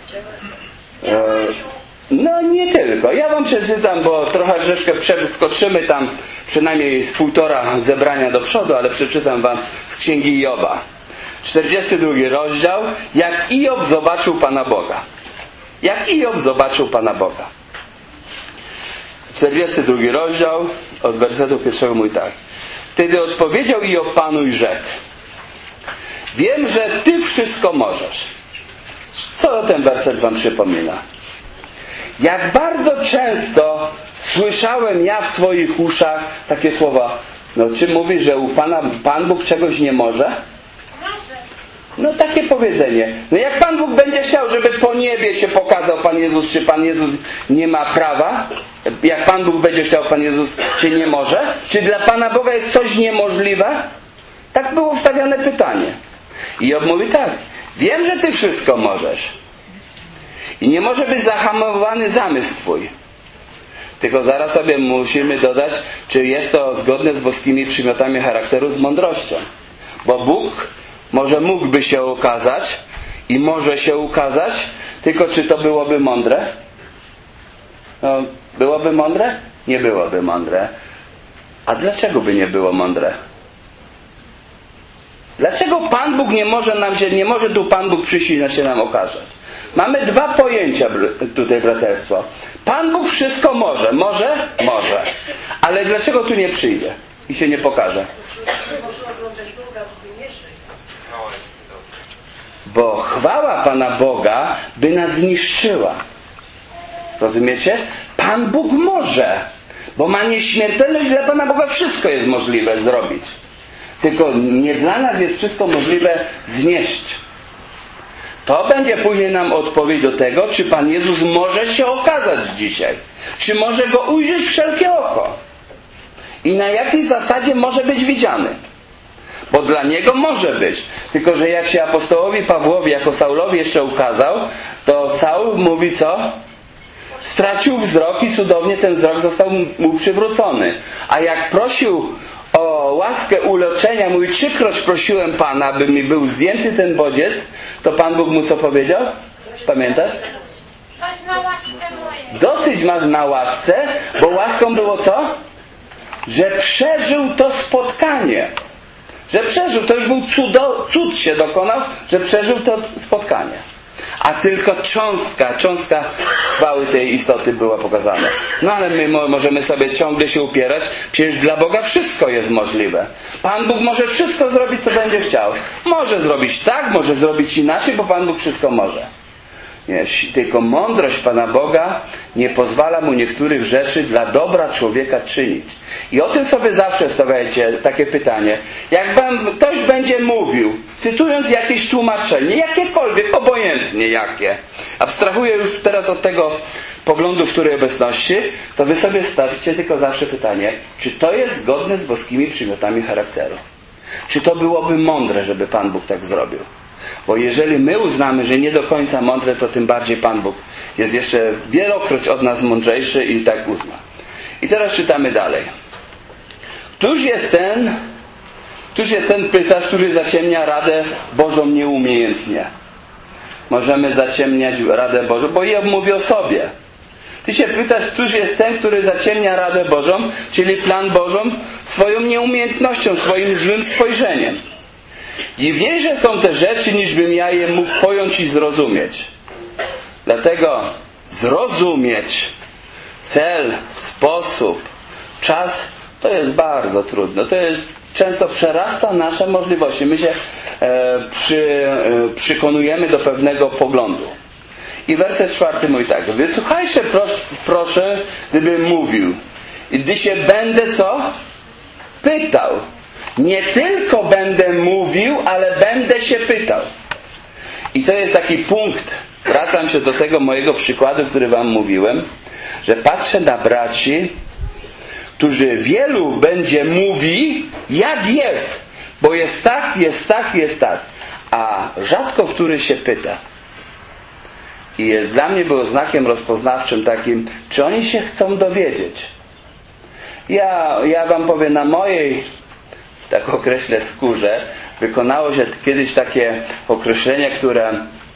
No nie tylko. Ja wam przeczytam, bo troszeczkę przeskoczymy tam przynajmniej z 1,5 zebrania do przodu, ale przeczytam wam z Księgi Joba. 42 rozdział. Jak Iob zobaczył Pana Boga. Jak Iob zobaczył Pana Boga. 42 rozdział od wersetu 1 mówi tak. Wtedy odpowiedział Iob Panu i rzekł: wiem, że Ty wszystko możesz. Co ten werset wam przypomina? Jak bardzo często słyszałem ja w swoich uszach takie słowa, no czy mówi, że u Pana Pan Bóg czegoś nie może? No takie powiedzenie. No jak Pan Bóg będzie chciał, żeby po niebie się pokazał Pan Jezus, czy Pan Jezus nie ma prawa? Jak Pan Bóg będzie chciał, Pan Jezus się nie może? Czy dla Pana Boga jest coś niemożliwe? Tak było wstawiane pytanie. I Job mówi tak. Wiem, że Ty wszystko możesz. I nie może być zahamowany zamysł Twój. Tylko zaraz sobie musimy dodać, czy jest to zgodne z boskimi przymiotami charakteru, z mądrością. Bo Bóg może mógłby się ukazać i może się ukazać, tylko czy to byłoby mądre? No, byłoby mądre? Nie byłoby mądre. A dlaczego by nie było mądre? Dlaczego Pan Bóg nie może tu Pan Bóg przyjść i się nam okazać? Mamy dwa pojęcia tutaj, braterstwo. Pan Bóg wszystko może. Może? Może. Ale dlaczego tu nie przyjdzie i się nie pokaże? Bo chwała Pana Boga by nas zniszczyła. Rozumiecie? Pan Bóg może. Bo ma nieśmiertelność, dla Pana Boga wszystko jest możliwe zrobić. Tylko nie dla nas jest wszystko możliwe znieść. To będzie później nam odpowiedź do tego, czy Pan Jezus może się okazać dzisiaj. Czy może Go ujrzeć wszelkie oko. I na jakiej zasadzie może być widziany. Bo dla Niego może być. Tylko, że jak się apostołowi Pawłowi jako Saulowi jeszcze ukazał, to Saul mówi co? Stracił wzrok i cudownie ten wzrok został mu przywrócony. A jak prosił o łaskę uleczenia, mówi, 3-kroć prosiłem Pana, aby mi był zdjęty ten bodziec, to Pan Bóg mu co powiedział? Pamiętasz? Dosyć masz na łasce, bo łaską było co? Że przeżył to spotkanie. Że przeżył, to już był cud się dokonał, że przeżył to spotkanie. A tylko cząstka chwały tej istoty była pokazana. No ale my możemy sobie ciągle się upierać, przecież dla Boga wszystko jest możliwe. Pan Bóg może wszystko zrobić, co będzie chciał. Może zrobić tak, może zrobić inaczej, bo Pan Bóg wszystko może. Nie, tylko mądrość Pana Boga nie pozwala mu niektórych rzeczy dla dobra człowieka czynić. I o tym sobie zawsze stawiajcie takie pytanie. Jak ktoś będzie mówił, cytując jakieś tłumaczenie, jakiekolwiek, obojętnie jakie, abstrahuję już teraz od tego poglądu w której obecności, to wy sobie stawicie tylko zawsze pytanie, czy to jest zgodne z boskimi przymiotami charakteru? Czy to byłoby mądre, żeby Pan Bóg tak zrobił? Bo jeżeli my uznamy, że nie do końca mądre, to tym bardziej Pan Bóg jest jeszcze wielokroć od nas mądrzejszy i tak uzna. I teraz czytamy dalej. Któż jest ten, Któż jest ten pytacz, który zaciemnia radę Bożą nieumiejętnie? Możemy zaciemniać radę Bożą, bo Job mówi o sobie. Ty się pytasz, któż jest ten, który zaciemnia radę Bożą, czyli plan Bożą, swoją nieumiejętnością, swoim złym spojrzeniem. Dziwniejsze są te rzeczy, niż bym ja je mógł pojąć i zrozumieć. Dlatego zrozumieć cel, sposób, czas, to jest bardzo trudno. To jest często przerasta nasze możliwości. My się przekonujemy do pewnego poglądu. I werset 4 mówi tak. Wysłuchajcie proszę, gdybym mówił. I gdy się będę co? Pytał. Nie tylko będę mówił, ale będę się pytał. I to jest taki punkt. Wracam się do tego mojego przykładu, który wam mówiłem, że patrzę na braci, którzy wielu będzie mówi, jak jest. Bo jest tak, jest tak, jest tak. A rzadko który się pyta. I dla mnie było znakiem rozpoznawczym takim, czy oni się chcą dowiedzieć. Ja wam powiem, na mojej, tak określę, skórze, wykonało się kiedyś takie określenie, które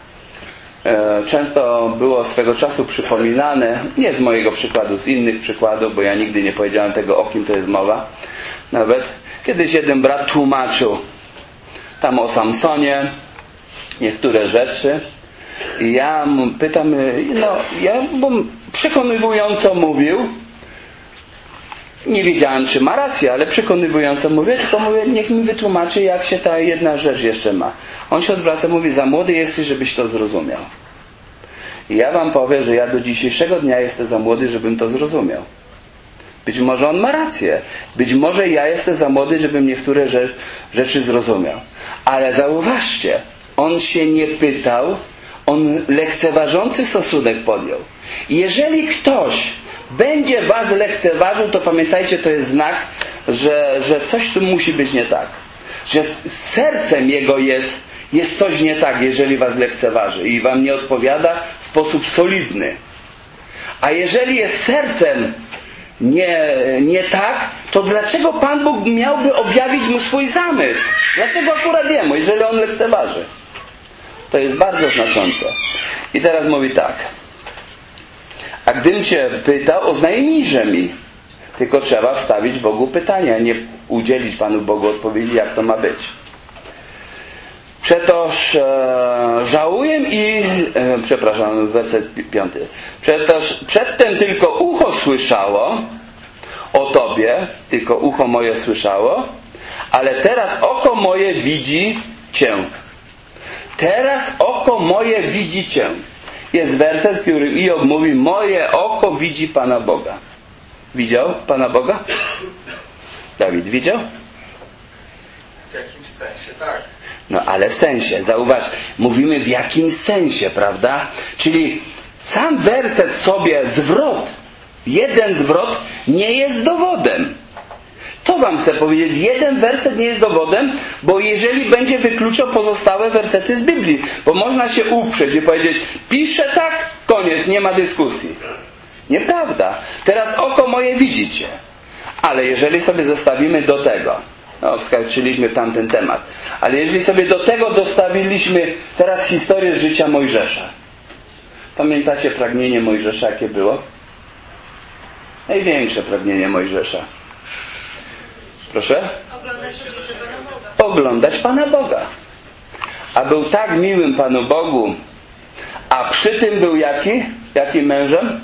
często było swego czasu przypominane, nie z mojego przykładu, z innych przykładów, bo ja nigdy nie powiedziałem tego, o kim to jest mowa. Nawet kiedyś jeden brat tłumaczył tam o Samsonie niektóre rzeczy i ja pytam, bo przekonywująco mówił, nie wiedziałem, czy ma rację, ale przekonywująco mówię, tylko mówię, niech mi wytłumaczy, jak się ta jedna rzecz jeszcze ma. On się odwraca, mówi, za młody jesteś, żebyś to zrozumiał. I ja wam powiem, że ja do dzisiejszego dnia jestem za młody, żebym to zrozumiał. Być może on ma rację. Być może ja jestem za młody, żebym niektóre rzeczy zrozumiał. Ale zauważcie, on się nie pytał, on lekceważący stosunek podjął. I jeżeli ktoś będzie was lekceważył, to pamiętajcie, to jest znak, że coś tu musi być nie tak. Że z sercem jego jest coś nie tak, jeżeli was lekceważy i wam nie odpowiada w sposób solidny. A jeżeli jest sercem nie tak, to dlaczego Pan Bóg miałby objawić mu swój zamysł? Dlaczego akurat jemu, jeżeli on lekceważy? To jest bardzo znaczące. I teraz mówi tak. A gdym cię pytał, oznajmijże mi. Tylko trzeba wstawić Bogu pytanie, a nie udzielić Panu Bogu odpowiedzi, jak to ma być. Przetoż żałuję werset 5. Przetoż przedtem tylko ucho słyszało o Tobie, tylko ucho moje słyszało, ale teraz oko moje widzi Cię. Teraz oko moje widzi Cię. Jest werset, który Job mówi, moje oko widzi Pana Boga. Widział Pana Boga? Dawid widział? W jakimś sensie tak. No ale w sensie, zauważ, mówimy w jakimś sensie, prawda? Czyli sam werset w sobie, jeden zwrot nie jest dowodem. To wam chcę powiedzieć, jeden werset nie jest dowodem, bo jeżeli będzie wykluczał pozostałe wersety z Biblii, bo można się uprzeć i powiedzieć, pisze tak, koniec, nie ma dyskusji. Nieprawda. Teraz oko moje widzicie. Ale jeżeli sobie zostawimy do tego, wskoczyliśmy w tamten temat, ale jeżeli sobie do tego dostawiliśmy teraz historię z życia Mojżesza. Pamiętacie pragnienie Mojżesza, jakie było? Największe pragnienie Mojżesza. Proszę? Oglądać Pana Boga. A był tak miłym Panu Bogu, a przy tym był jaki? Jakim mężem?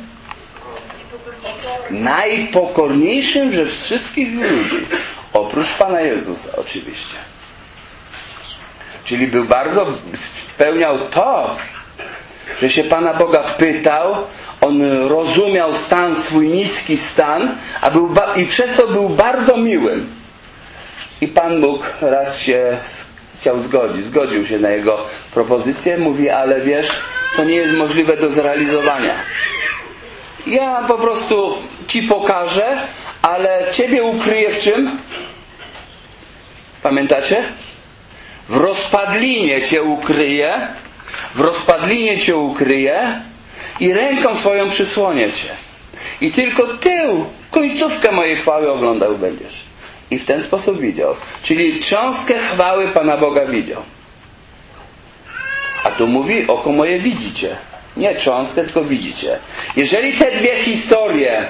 Najpokorniejszym ze wszystkich ludzi. Oprócz Pana Jezusa oczywiście. Czyli był spełniał to, że się Pana Boga pytał, on rozumiał swój niski stan, i przez to był bardzo miłym. I Pan Bóg raz się chciał zgodził się na jego propozycję, mówi, ale wiesz, to nie jest możliwe do zrealizowania. Ja po prostu Ci pokażę, ale Ciebie ukryję w czym? Pamiętacie? W rozpadlinie Cię ukryję i ręką swoją przysłonię Cię. I tylko tył, końcówkę mojej chwały oglądał będziesz. I w ten sposób widział. Czyli cząstkę chwały Pana Boga widział. A tu mówi, oko moje widzicie. Nie cząstkę, tylko widzicie. Jeżeli te dwie historie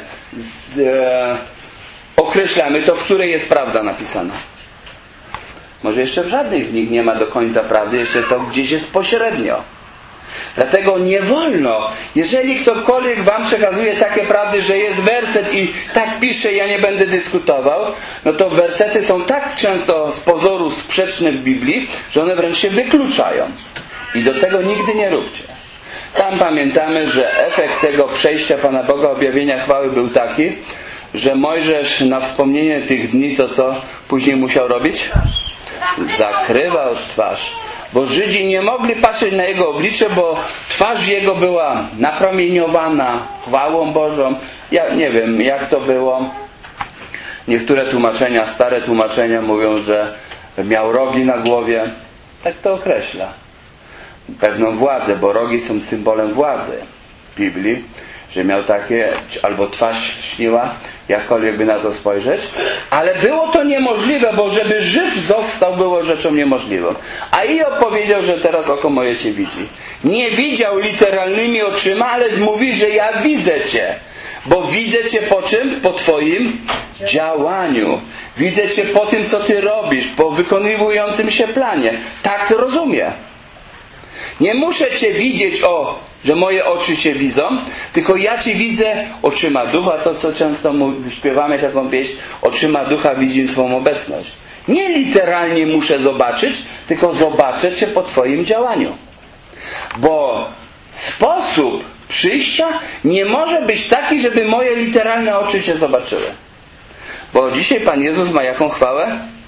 określamy, to w której jest prawda napisana? Może jeszcze w żadnych z nich nie ma do końca prawdy, jeszcze to gdzieś jest pośrednio. Dlatego nie wolno, jeżeli ktokolwiek wam przekazuje takie prawdy, że jest werset i tak pisze, ja nie będę dyskutował, no to wersety są tak często z pozoru sprzeczne w Biblii, że one wręcz się wykluczają. I do tego nigdy nie róbcie. Tam pamiętamy, że efekt tego przejścia Pana Boga, objawienia chwały był taki, że Mojżesz na wspomnienie tych dni to co później musiał robić? Zakrywał twarz. Bo Żydzi nie mogli patrzeć na jego oblicze, bo twarz jego była napromieniowana chwałą Bożą. Ja nie wiem, jak to było. Niektóre tłumaczenia, stare tłumaczenia mówią, że miał rogi na głowie. Tak to określa. Pewną władzę, bo rogi są symbolem władzy w Biblii, że miał takie, albo twarz śniła, jakkolwiek by na to spojrzeć, ale było to niemożliwe, bo żeby żyw został, było rzeczą niemożliwą. A Hiob powiedział, że teraz oko moje Cię widzi. Nie widział literalnymi oczyma, ale mówi, że ja widzę Cię. Bo widzę Cię po czym? Po Twoim działaniu. Widzę Cię po tym, co Ty robisz, po wykonywującym się planie. Tak rozumiem. Nie muszę Cię widzieć, że moje oczy Cię widzą, tylko ja Cię widzę oczyma ducha, to co często śpiewamy taką pieśń, oczyma ducha widzi Twą obecność. Nie literalnie muszę zobaczyć, tylko zobaczę Cię po Twoim działaniu. Bo sposób przyjścia nie może być taki, żeby moje literalne oczy Cię zobaczyły. Bo dzisiaj Pan Jezus ma jaką chwałę?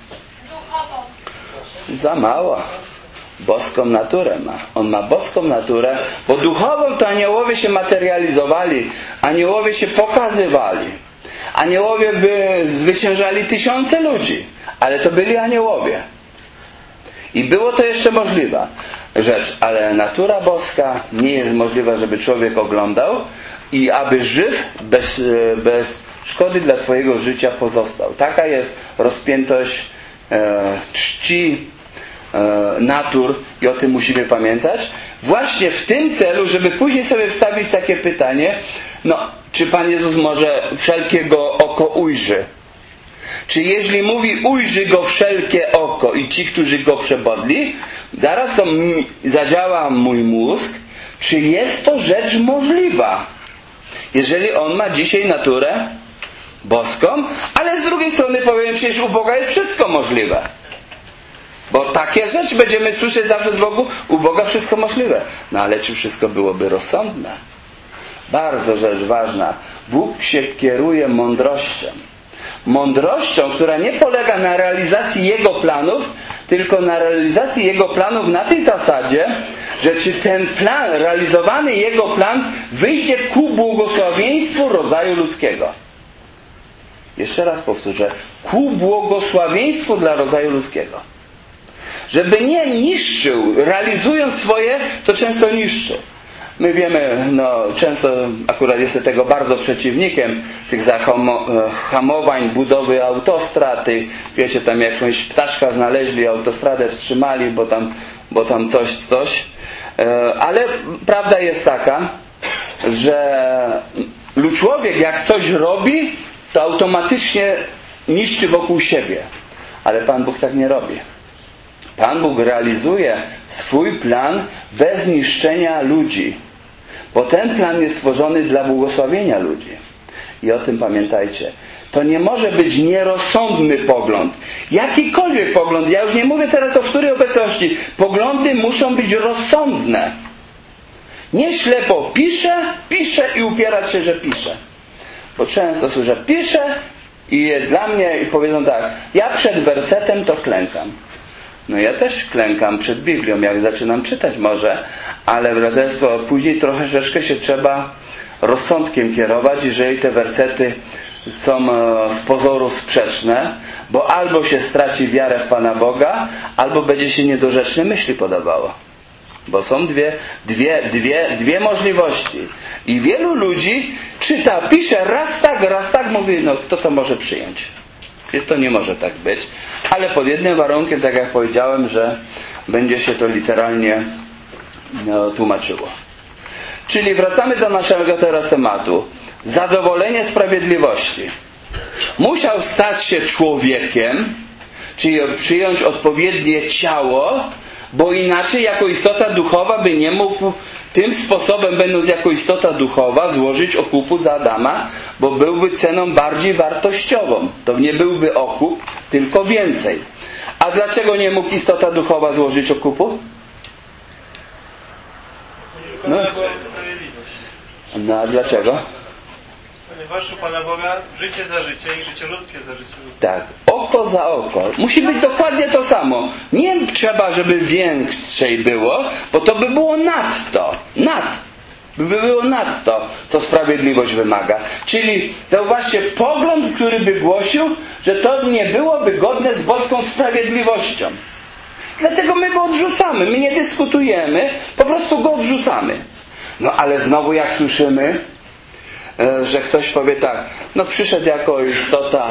Za mało. Boską naturę ma. On ma boską naturę, bo duchową to aniołowie się materializowali. Aniołowie się pokazywali. Aniołowie zwyciężali tysiące ludzi. Ale to byli aniołowie. I było to jeszcze możliwa rzecz. Ale natura boska nie jest możliwa, żeby człowiek oglądał i aby żyw bez szkody dla twojego życia pozostał. Taka jest rozpiętość czci natur i o tym musimy pamiętać. Właśnie w tym celu, żeby później sobie wstawić takie pytanie, czy Pan Jezus może wszelkiego oko ujrzy? Czy jeśli mówi ujrzy go wszelkie oko i ci, którzy go przebodli, zaraz to zadziała mój mózg, czy jest to rzecz możliwa? Jeżeli on ma dzisiaj naturę boską, ale z drugiej strony powiem, przecież u Boga jest wszystko możliwe. Bo takie rzeczy będziemy słyszeć zawsze z Bogu, u Boga wszystko możliwe. Ale czy wszystko byłoby rozsądne? Bardzo rzecz ważna. Bóg się kieruje mądrością. Mądrością, która nie polega na realizacji Jego planów, tylko na realizacji Jego planów na tej zasadzie, że czy ten plan, realizowany Jego plan wyjdzie ku błogosławieństwu rodzaju ludzkiego. Jeszcze raz powtórzę. Ku błogosławieństwu dla rodzaju ludzkiego. Żeby nie niszczył, realizując swoje, to często niszczy. My wiemy, często akurat jestem tego bardzo przeciwnikiem, tych zahamowań, budowy autostrad, wiecie, tam jakąś ptaszka znaleźli, autostradę wstrzymali, bo tam coś. Ale prawda jest taka, że człowiek jak coś robi, to automatycznie niszczy wokół siebie. Ale Pan Bóg tak nie robi. Pan Bóg realizuje swój plan bez niszczenia ludzi. Bo ten plan jest stworzony dla błogosławienia ludzi. I o tym pamiętajcie. To nie może być nierozsądny pogląd. Jakikolwiek pogląd, ja już nie mówię teraz o wtórej obecności. Poglądy muszą być rozsądne. Nie ślepo piszę i upierać się, że piszę. Bo często słyszę, piszę i dla mnie powiedzą tak, ja przed wersetem to klękam. Ja też klękam przed Biblią, jak zaczynam czytać może, ale braterstwo, później troszeczkę się trzeba rozsądkiem kierować, jeżeli te wersety są z pozoru sprzeczne, bo albo się straci wiarę w Pana Boga, albo będzie się niedorzeczne myśli podawało. Bo są dwie możliwości. I wielu ludzi czyta, pisze raz tak, mówi, kto to może przyjąć? I to nie może tak być. Ale pod jednym warunkiem, tak jak powiedziałem, że będzie się to literalnie tłumaczyło. Czyli wracamy do naszego teraz tematu. Zadowolenie sprawiedliwości. Musiał stać się człowiekiem, czyli przyjąć odpowiednie ciało, bo inaczej jako istota duchowa by nie mógł tym sposobem, będąc jako istota duchowa, złożyć okupu za Adama, bo byłby ceną bardziej wartościową. To nie byłby okup, tylko więcej. A dlaczego nie mógł istota duchowa złożyć okupu? No a dlaczego? Ponieważ u Pana Boga życie za życie i życie ludzkie za życie ludzkie. Tak, oko za oko. Musi być dokładnie to samo. Nie trzeba, żeby większej było, bo to by było nadto. By było nadto, co sprawiedliwość wymaga. Czyli zauważcie, pogląd, który by głosił, że to nie byłoby godne z boską sprawiedliwością. Dlatego my go odrzucamy. My nie dyskutujemy, po prostu go odrzucamy. No ale znowu jak słyszymy, że ktoś powie tak, no przyszedł jako istota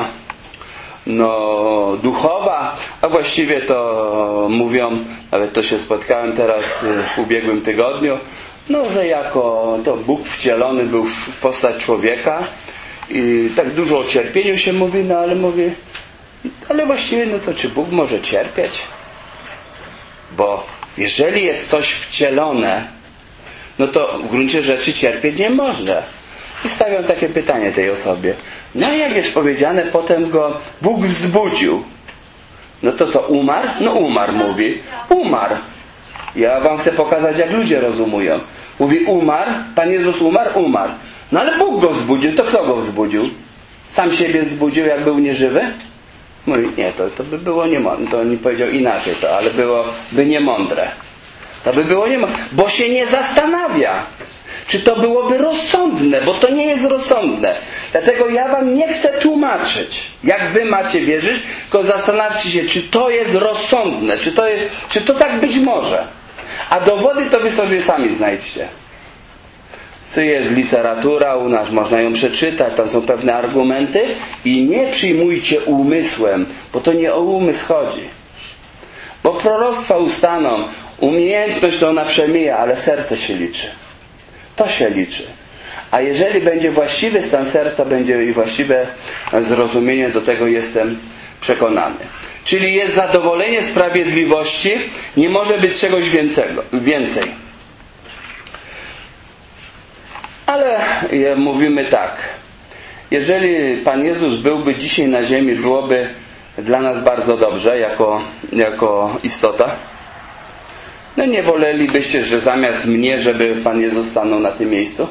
duchowa, a właściwie to mówią, nawet to się spotkałem teraz w ubiegłym tygodniu, że jako to Bóg wcielony był w postać człowieka i tak dużo o cierpieniu się mówi, ale właściwie to czy Bóg może cierpieć? Bo jeżeli jest coś wcielone, no to w gruncie rzeczy cierpieć nie może. I stawiam takie pytanie tej osobie. No jak jest powiedziane, potem go Bóg wzbudził. No to co, umarł? No umarł, mówi. Umarł. Ja wam chcę pokazać, jak ludzie rozumują. Mówi, umarł, Pan Jezus umarł? Umarł. No ale Bóg go wzbudził, to kto go wzbudził? Sam siebie wzbudził, jak był nieżywy? Mówi, nie, to by było niemądre. To on powiedział inaczej to, ale byłoby niemądre. To by było niemądre, bo się nie zastanawia. Czy to byłoby rozsądne? Bo to nie jest rozsądne. Dlatego ja wam nie chcę tłumaczyć, jak wy macie wierzyć, tylko zastanówcie się, czy to jest rozsądne, czy to tak być może. A dowody to wy sobie sami znajdźcie. Co jest literatura u nas, można ją przeczytać, tam są pewne argumenty i nie przyjmujcie umysłem, bo to nie o umysł chodzi. Bo proroctwa ustaną, umiejętność to ona przemija, ale serce się liczy. To się liczy. A jeżeli będzie właściwy stan serca, będzie i właściwe zrozumienie, do tego jestem przekonany. Czyli jest zadowolenie sprawiedliwości, nie może być czegoś więcej. Ale mówimy tak. Jeżeli Pan Jezus byłby dzisiaj na ziemi, byłoby dla nas bardzo dobrze, jako istota. No nie wolelibyście, że zamiast mnie, żeby Pan Jezus stanął na tym miejscu?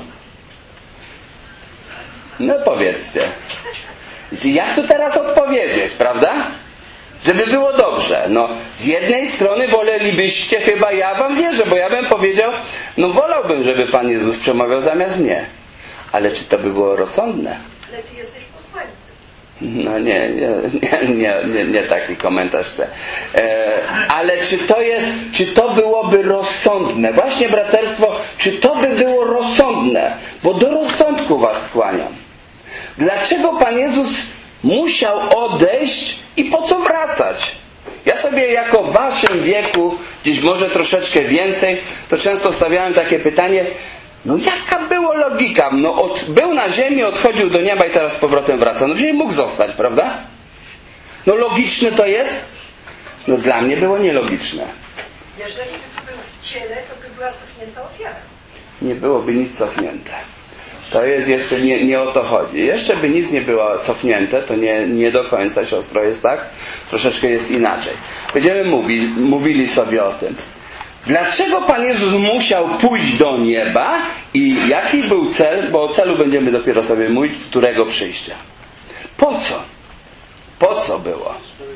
No powiedzcie. Jak tu teraz odpowiedzieć, prawda? Żeby było dobrze. No, z jednej strony wolelibyście, chyba ja wam wierzę, bo ja bym powiedział, wolałbym, żeby Pan Jezus przemawiał zamiast mnie. Ale czy to by było rozsądne? Ale ty jesteś posłańcem. No nie taki komentarz chcę. Ale czy to byłoby rozsądne? Właśnie braterstwo, czy to by było rozsądne? Bo do rozsądku was skłaniam. Dlaczego Pan Jezus musiał odejść i po co wracać? Ja sobie jako w waszym wieku, gdzieś może troszeczkę więcej, to często stawiałem takie pytanie, jaka była logika? Był na ziemi, odchodził do nieba i teraz z powrotem wraca. Przecież mógł zostać, prawda? Logiczne to jest? Dla mnie było nielogiczne. Jeżeli by tu był w ciele, to by była cofnięta ofiara. Nie byłoby nic cofnięte. To jest jeszcze, nie o to chodzi. Jeszcze by nic nie było cofnięte, to nie do końca, siostro, jest tak? Troszeczkę jest inaczej. Będziemy mówili sobie o tym. Dlaczego Pan Jezus musiał pójść do nieba i jaki był cel? Bo o celu będziemy dopiero sobie mówić, którego przyjścia. Po co? Po co było?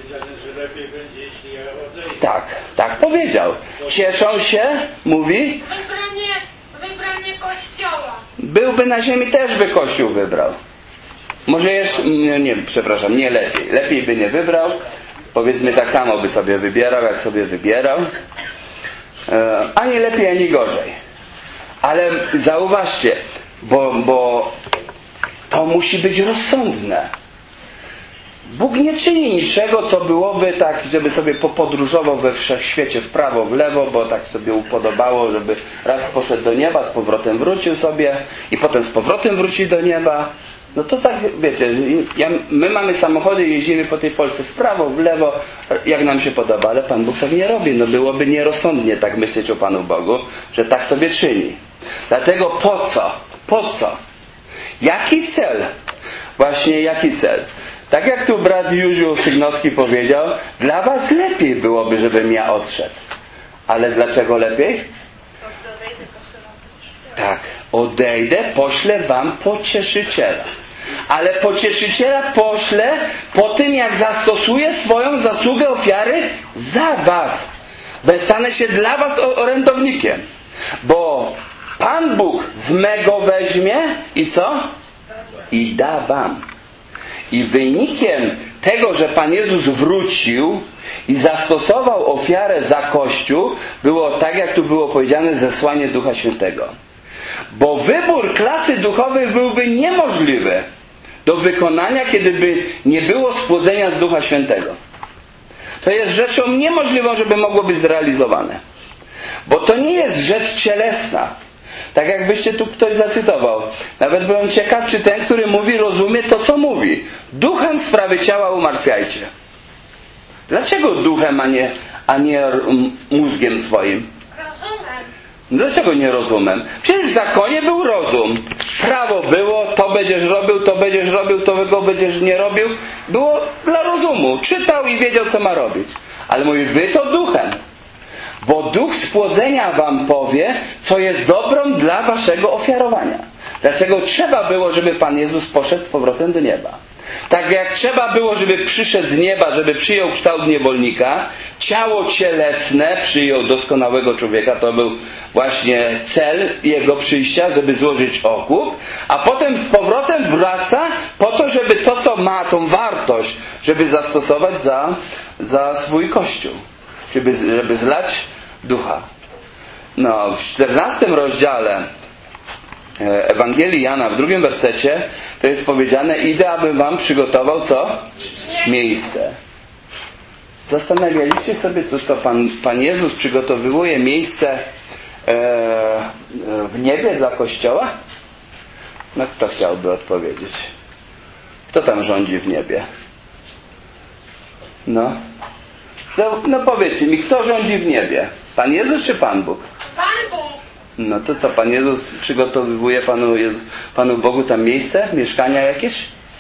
Tak powiedział. Cieszą się, mówi. Wybranie Kościoła. Byłby na ziemi, też by Kościół wybrał. Może jeszcze, nie lepiej. Lepiej by nie wybrał. Powiedzmy tak samo by sobie wybierał, jak sobie wybierał. Ani lepiej, ani gorzej. Ale zauważcie, bo to musi być rozsądne. Bóg nie czyni niczego, co byłoby tak, żeby sobie popodróżował we wszechświecie w prawo, w lewo, bo tak sobie upodobało, żeby raz poszedł do nieba, z powrotem wrócił sobie i potem z powrotem wróci do nieba. No to tak, wiecie, my mamy samochody, jeździmy po tej Polsce w prawo, w lewo, jak nam się podoba, ale Pan Bóg tak nie robi. No byłoby nierozsądnie tak myśleć o Panu Bogu, że tak sobie czyni. Dlatego po co? Po co? Jaki cel? Właśnie jaki cel? Tak jak tu brat Józiu Sygnowski powiedział, dla was lepiej byłoby, żebym ja odszedł. Ale dlaczego lepiej? Tak, odejdę, poślę wam pocieszyciela. Ale pocieszyciela poślę po tym, jak zastosuję swoją zasługę ofiary za was. Stanę się dla was orędownikiem. Bo Pan Bóg z mego weźmie i co? I da wam. I wynikiem tego, że Pan Jezus wrócił i zastosował ofiarę za Kościół, było tak, jak tu było powiedziane, zesłanie Ducha Świętego. Bo wybór klasy duchowej byłby niemożliwy do wykonania, kiedy by nie było spłodzenia z Ducha Świętego. To jest rzeczą niemożliwą, żeby mogło być zrealizowane. Bo to nie jest rzecz cielesna. Tak jakbyście tu ktoś zacytował. Nawet byłem ciekaw, czy ten, który mówi, rozumie to, co mówi. Duchem sprawy ciała umartwiajcie. Dlaczego duchem, a nie mózgiem swoim? Rozumiem. Dlaczego nie rozumem? Przecież w zakonie był rozum. Prawo było, to będziesz robił, tego będziesz nie robił. Było dla rozumu. Czytał i wiedział, co ma robić. Ale mówi, wy to duchem. Bo duch spłodzenia wam powie, co jest dobrą dla waszego ofiarowania. Dlaczego trzeba było, żeby Pan Jezus poszedł z powrotem do nieba? Tak jak trzeba było, żeby przyszedł z nieba, żeby przyjął kształt niewolnika, ciało cielesne przyjął doskonałego człowieka, to był właśnie cel jego przyjścia, żeby złożyć okup, a potem z powrotem wraca po to, żeby to, co ma tą wartość, żeby zastosować za swój Kościół. Żeby zlać ducha. No, w 14 rozdziale Ewangelii Jana, w 2 wersecie, to jest powiedziane, idę, abym wam przygotował co? Miejsce. Zastanawialiście sobie, co Pan Jezus przygotowuje miejsce w niebie dla Kościoła? No kto chciałby odpowiedzieć? Kto tam rządzi w niebie? No powiedzcie mi, kto rządzi w niebie? Pan Jezus czy Pan Bóg? Pan Bóg. No to co, Pan Jezus przygotowuje Panu Bogu tam miejsce? Mieszkania jakieś?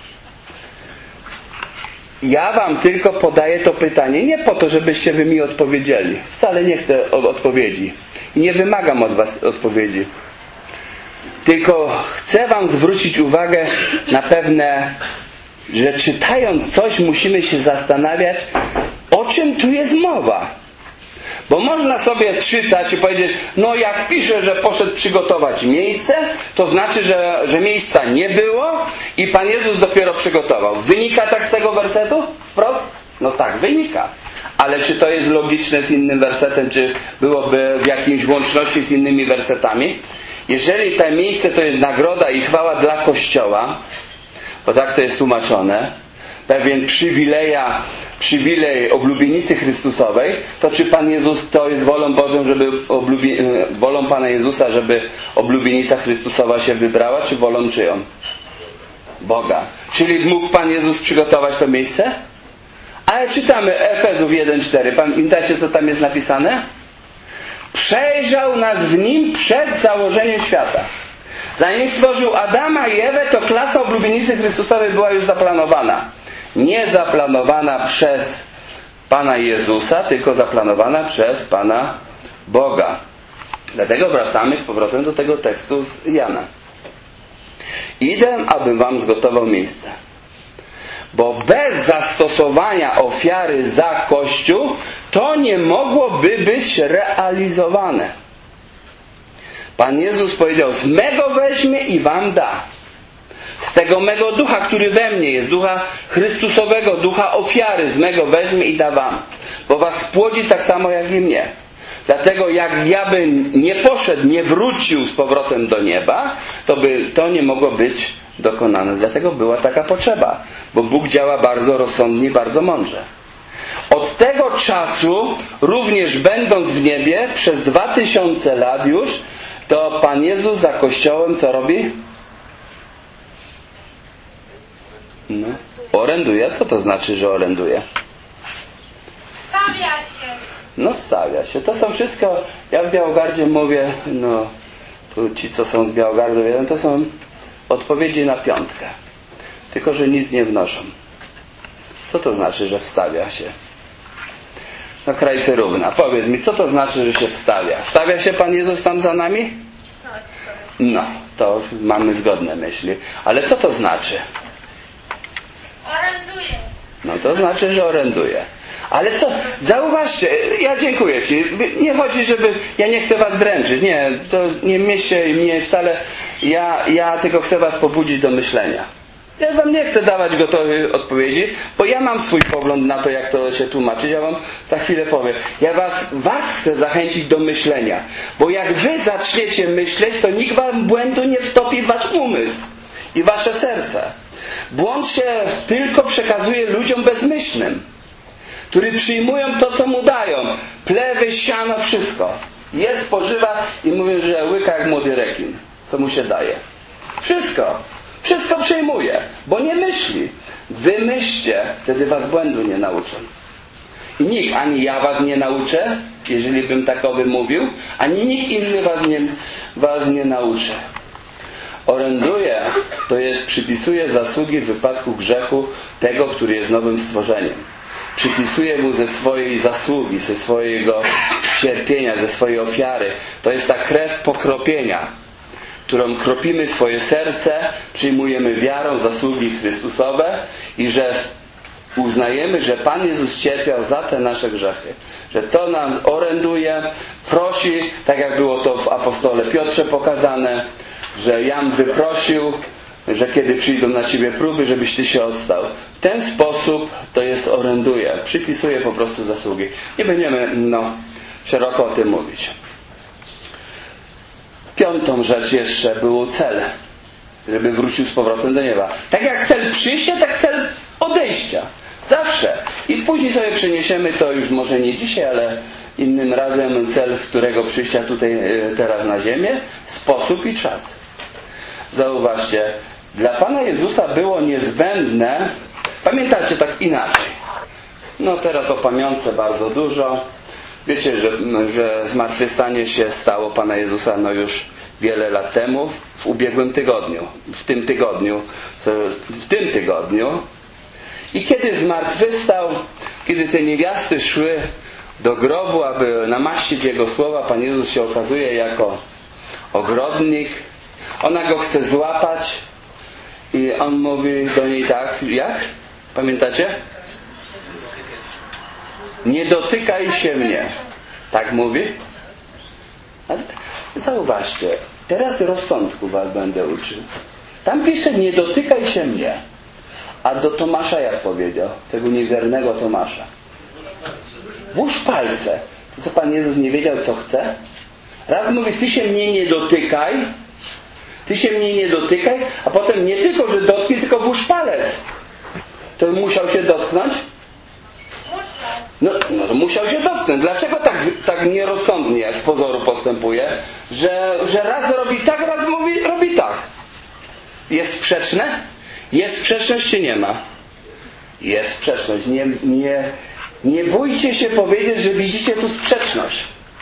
Ja wam tylko podaję to pytanie, nie po to, żebyście wy mi odpowiedzieli. Wcale nie chcę odpowiedzi. I nie wymagam od was odpowiedzi. Tylko chcę wam zwrócić uwagę na pewne, że czytając coś musimy się zastanawiać, o czym tu jest mowa. Bo można sobie czytać i powiedzieć, no jak pisze, że poszedł przygotować miejsce, to znaczy, że miejsca nie było i Pan Jezus dopiero przygotował. Wynika tak z tego wersetu? Wprost? No tak, wynika. Ale czy to jest logiczne z innym wersetem, czy byłoby w jakiejś łączności z innymi wersetami? Jeżeli to miejsce to jest nagroda i chwała dla Kościoła, bo tak to jest tłumaczone, pewien przywilej oblubienicy Chrystusowej, to czy Pan Jezus to jest wolą Bożą, wolą Pana Jezusa, żeby oblubienica Chrystusowa się wybrała, czy wolą czyją? Boga. Czyli mógł Pan Jezus przygotować to miejsce? Ale czytamy Efezów 1:4. Pamiętacie, co tam jest napisane? Przejrzał nas w nim przed założeniem świata. Zanim stworzył Adama i Ewę, to klasa oblubienicy Chrystusowej była już zaplanowana. Nie zaplanowana przez Pana Jezusa, tylko zaplanowana przez Pana Boga. Dlatego wracamy z powrotem do tego tekstu z Jana. Idę, abym wam zgotował miejsce. Bo bez zastosowania ofiary za Kościół to nie mogłoby być realizowane. Pan Jezus powiedział, z mego weźmie i wam da. Z tego mego ducha, który we mnie jest, ducha Chrystusowego, ducha ofiary, z mego weźmie i da wam. Bo was spłodzi tak samo jak i mnie. Dlatego jak ja bym nie poszedł, nie wrócił z powrotem do nieba, to by to nie mogło być dokonane. Dlatego była taka potrzeba, bo Bóg działa bardzo rozsądnie i bardzo mądrze. Od tego czasu, również będąc w niebie, przez 2000 lat już, to Pan Jezus za Kościołem co robi? No, oręduje. Co to znaczy, że oręduje? Stawia się. No stawia się. To są wszystko, ja w Białogardzie mówię, no tu ci co są z Białogardu wiedzą, to są odpowiedzi na piątkę. Tylko, że nic nie wnoszą. Co to znaczy, że wstawia się? No krajcy równa. Powiedz mi, co to znaczy, że się wstawia? Stawia się Pan Jezus tam za nami? No, to mamy zgodne myśli. Ale co to znaczy? Oręduje. No to znaczy, że oręduje. Ale co? Zauważcie, ja dziękuję Ci. Nie chodzi, żeby... Ja nie chcę Was dręczyć. Nie, to nie mieście mnie wcale... Ja tylko chcę Was pobudzić do myślenia. Ja Wam nie chcę dawać gotowej odpowiedzi, bo ja mam swój pogląd na to, jak to się tłumaczyć. Ja Wam za chwilę powiem. Ja Was chcę zachęcić do myślenia. Bo jak Wy zaczniecie myśleć, to nikt Wam błędu nie wtopi w Wasz umysł i Wasze serce. Błąd się tylko przekazuje ludziom bezmyślnym, którzy przyjmują to, co mu dają. Plewy, siano, wszystko. Je, spożywa i mówią, że łyka jak młody rekin. Co mu się daje. Wszystko przyjmuje, bo nie myśli. Wy myślcie, wtedy was błędu nie nauczą. I nikt, ani ja was nie nauczę, jeżeli bym takowy mówił, ani nikt inny was nie nauczy. Oręduje, to jest przypisuje zasługi w wypadku grzechu tego, który jest nowym stworzeniem. Przypisuje mu ze swojej zasługi, ze swojego cierpienia, ze swojej ofiary. To jest ta krew pokropienia, którą kropimy swoje serce, przyjmujemy wiarą zasługi Chrystusowe i że uznajemy, że Pan Jezus cierpiał za te nasze grzechy. Że to nas oręduje, prosi, tak jak było to w apostole Piotrze pokazane, że Jan wyprosił, że kiedy przyjdą na Ciebie próby, żebyś Ty się odstał. W ten sposób to jest oręduje. Przypisuje po prostu zasługi. Nie będziemy szeroko o tym mówić. Piątą rzecz jeszcze był cel. Żeby wrócił z powrotem do nieba. Tak jak cel przyjścia, tak cel odejścia. Zawsze. I później sobie przeniesiemy to już może nie dzisiaj, ale innym razem cel, którego przyjścia tutaj teraz na ziemię, sposób i czas. Zauważcie, dla Pana Jezusa było niezbędne, pamiętacie tak inaczej. No teraz o pamiątce bardzo dużo. Wiecie, że zmartwychwstanie się stało Pana Jezusa już wiele lat temu, w ubiegłym tygodniu. W tym tygodniu. I kiedy zmartwychwstał, kiedy te niewiasty szły do grobu, aby namaścić Jego słowa, Pan Jezus się okazuje jako ogrodnik. Ona Go chce złapać i On mówi do niej tak, jak? Pamiętacie? Nie dotykaj się mnie. Tak mówi? Ale zauważcie, teraz rozsądku was będę uczył. Tam pisze, nie dotykaj się mnie. A do Tomasza jak powiedział? Tego niewiernego Tomasza. Włóż palce. To co Pan Jezus nie wiedział, co chce? Raz mówi, ty się mnie nie dotykaj. Ty się mnie nie dotykaj. A potem nie tylko, że dotknij, tylko włóż palec. To musiał się dotknąć? No to musiał się dotknąć. Dlaczego tak nierozsądnie z pozoru postępuje? Że raz robi tak, raz robi tak. Jest sprzeczne? Jest sprzeczność czy nie ma? Jest sprzeczność. Nie bójcie się powiedzieć, że widzicie tu sprzeczność.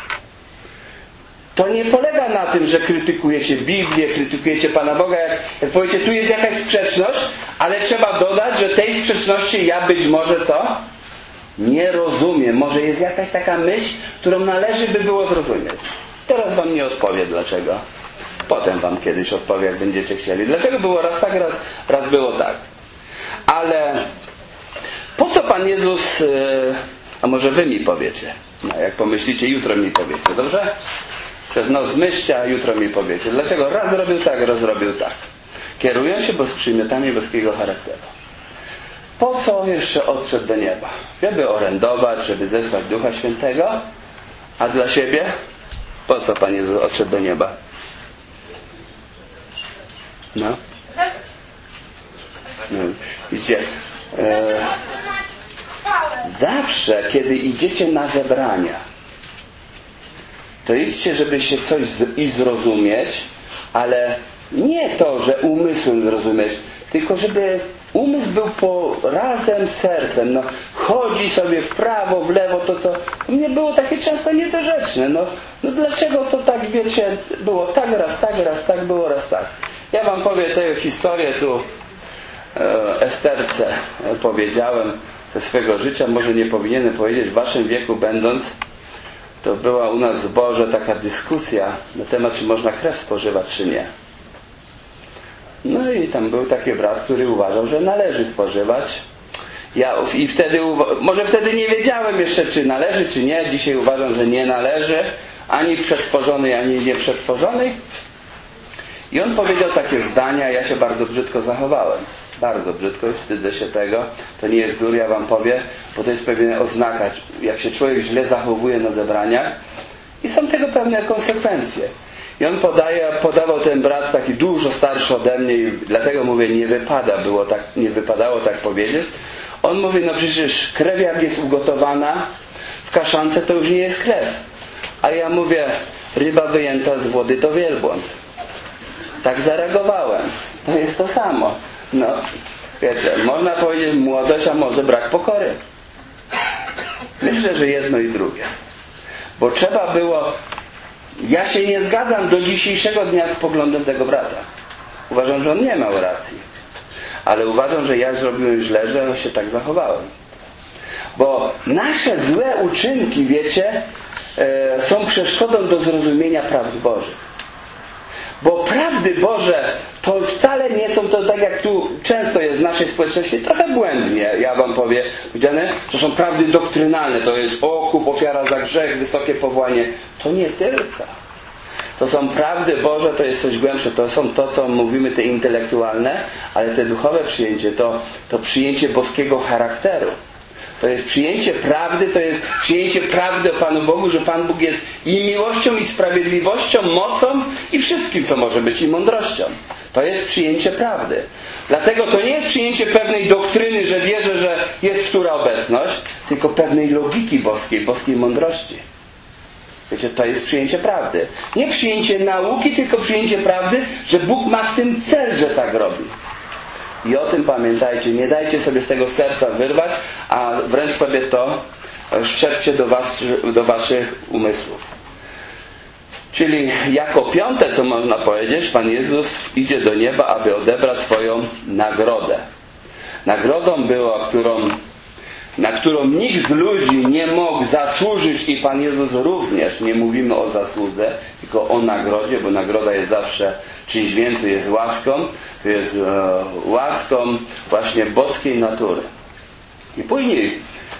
To nie polega na tym, że krytykujecie Biblię, krytykujecie Pana Boga. Jak powiecie, tu jest jakaś sprzeczność, ale trzeba dodać, że tej sprzeczności ja być może co? Nie rozumiem. Może jest jakaś taka myśl, którą należy by było zrozumieć. Teraz wam nie odpowie dlaczego. Potem wam kiedyś odpowie, jak będziecie chcieli. Dlaczego było raz tak, raz było tak. Ale po co Pan Jezus... A może wy mi powiecie. No, jak pomyślicie, jutro mi powiecie. Dobrze? Przez noc myślcie, a jutro mi powiecie. Dlaczego raz zrobił tak, raz zrobił tak. Kierując się przymiotami boskiego charakteru. Po co jeszcze odszedł do nieba? Żeby orędować, żeby zesłać Ducha Świętego. A dla siebie? Po co Pan Jezus odszedł do nieba? No. Widzicie, Otrzymać chwałę. zawsze, kiedy idziecie na zebrania, to idźcie, żeby się coś i zrozumieć, ale nie to, że umysłem zrozumieć, tylko żeby umysł był razem z sercem. No, chodzi sobie w prawo, w lewo, to co nie było takie często niedorzeczne. No dlaczego to tak, wiecie, było tak, raz tak, było raz tak. Ja wam powiem tę historię tu Esterce powiedziałem ze swego życia, może nie powinienem powiedzieć, w waszym wieku będąc, to była u nas w zborze taka dyskusja na temat, czy można krew spożywać, czy nie. No i tam był taki brat, który uważał, że należy spożywać. Ja i wtedy, może wtedy nie wiedziałem jeszcze, czy należy, czy nie. Dzisiaj uważam, że nie należy, ani przetworzonej, ani nieprzetworzonej. I on powiedział takie zdania, ja się bardzo brzydko zachowałem. Bardzo brzydko i wstydzę się tego. To nie jest wzór, ja wam powiem, bo to jest pewna oznaka. Jak się człowiek źle zachowuje na zebraniach i są tego pewne konsekwencje. I on podawał ten brat taki dużo starszy ode mnie i dlatego mówię, nie wypadało tak powiedzieć. On mówi, no przecież krew jak jest ugotowana w kaszance, to już nie jest krew. A ja mówię, ryba wyjęta z wody to wielbłąd. Tak zareagowałem. To jest to samo. No, wiecie, można powiedzieć młodość, a może brak pokory. Myślę, że jedno i drugie. Bo trzeba było... Ja się nie zgadzam do dzisiejszego dnia z poglądem tego brata. Uważam, że on nie miał racji. Ale uważam, że ja zrobiłem źle, że się tak zachowałem. Bo nasze złe uczynki, wiecie, są przeszkodą do zrozumienia prawd Bożych. Bo prawdy Boże to wcale nie są to tak jak tu często jest w naszej społeczności, trochę błędnie, ja wam powiem, powiedziane, to są prawdy doktrynalne, to jest okup, ofiara za grzech, wysokie powołanie. To nie tylko. To są prawdy Boże, to jest coś głębsze, to są to, co mówimy, te intelektualne, ale te duchowe przyjęcie, to przyjęcie boskiego charakteru. To jest przyjęcie prawdy, to jest przyjęcie prawdy o Panu Bogu, że Pan Bóg jest i miłością, i sprawiedliwością, mocą i wszystkim, co może być, i mądrością. To jest przyjęcie prawdy. Dlatego to nie jest przyjęcie pewnej doktryny, że wierzę, że jest wtóra obecność, tylko pewnej logiki boskiej mądrości. Wiecie, to jest przyjęcie prawdy. Nie przyjęcie nauki, tylko przyjęcie prawdy, że Bóg ma w tym cel, że tak robi. I o tym pamiętajcie. Nie dajcie sobie z tego serca wyrwać, a wręcz sobie to szczepcie do waszych umysłów. Czyli jako piąte, co można powiedzieć, Pan Jezus idzie do nieba, aby odebrać swoją nagrodę. Nagrodą była, na którą nikt z ludzi nie mógł zasłużyć i Pan Jezus również. Nie mówimy o zasłudze, tylko o nagrodzie, bo nagroda jest zawsze czymś więcej, jest łaską. To jest łaską właśnie boskiej natury. I później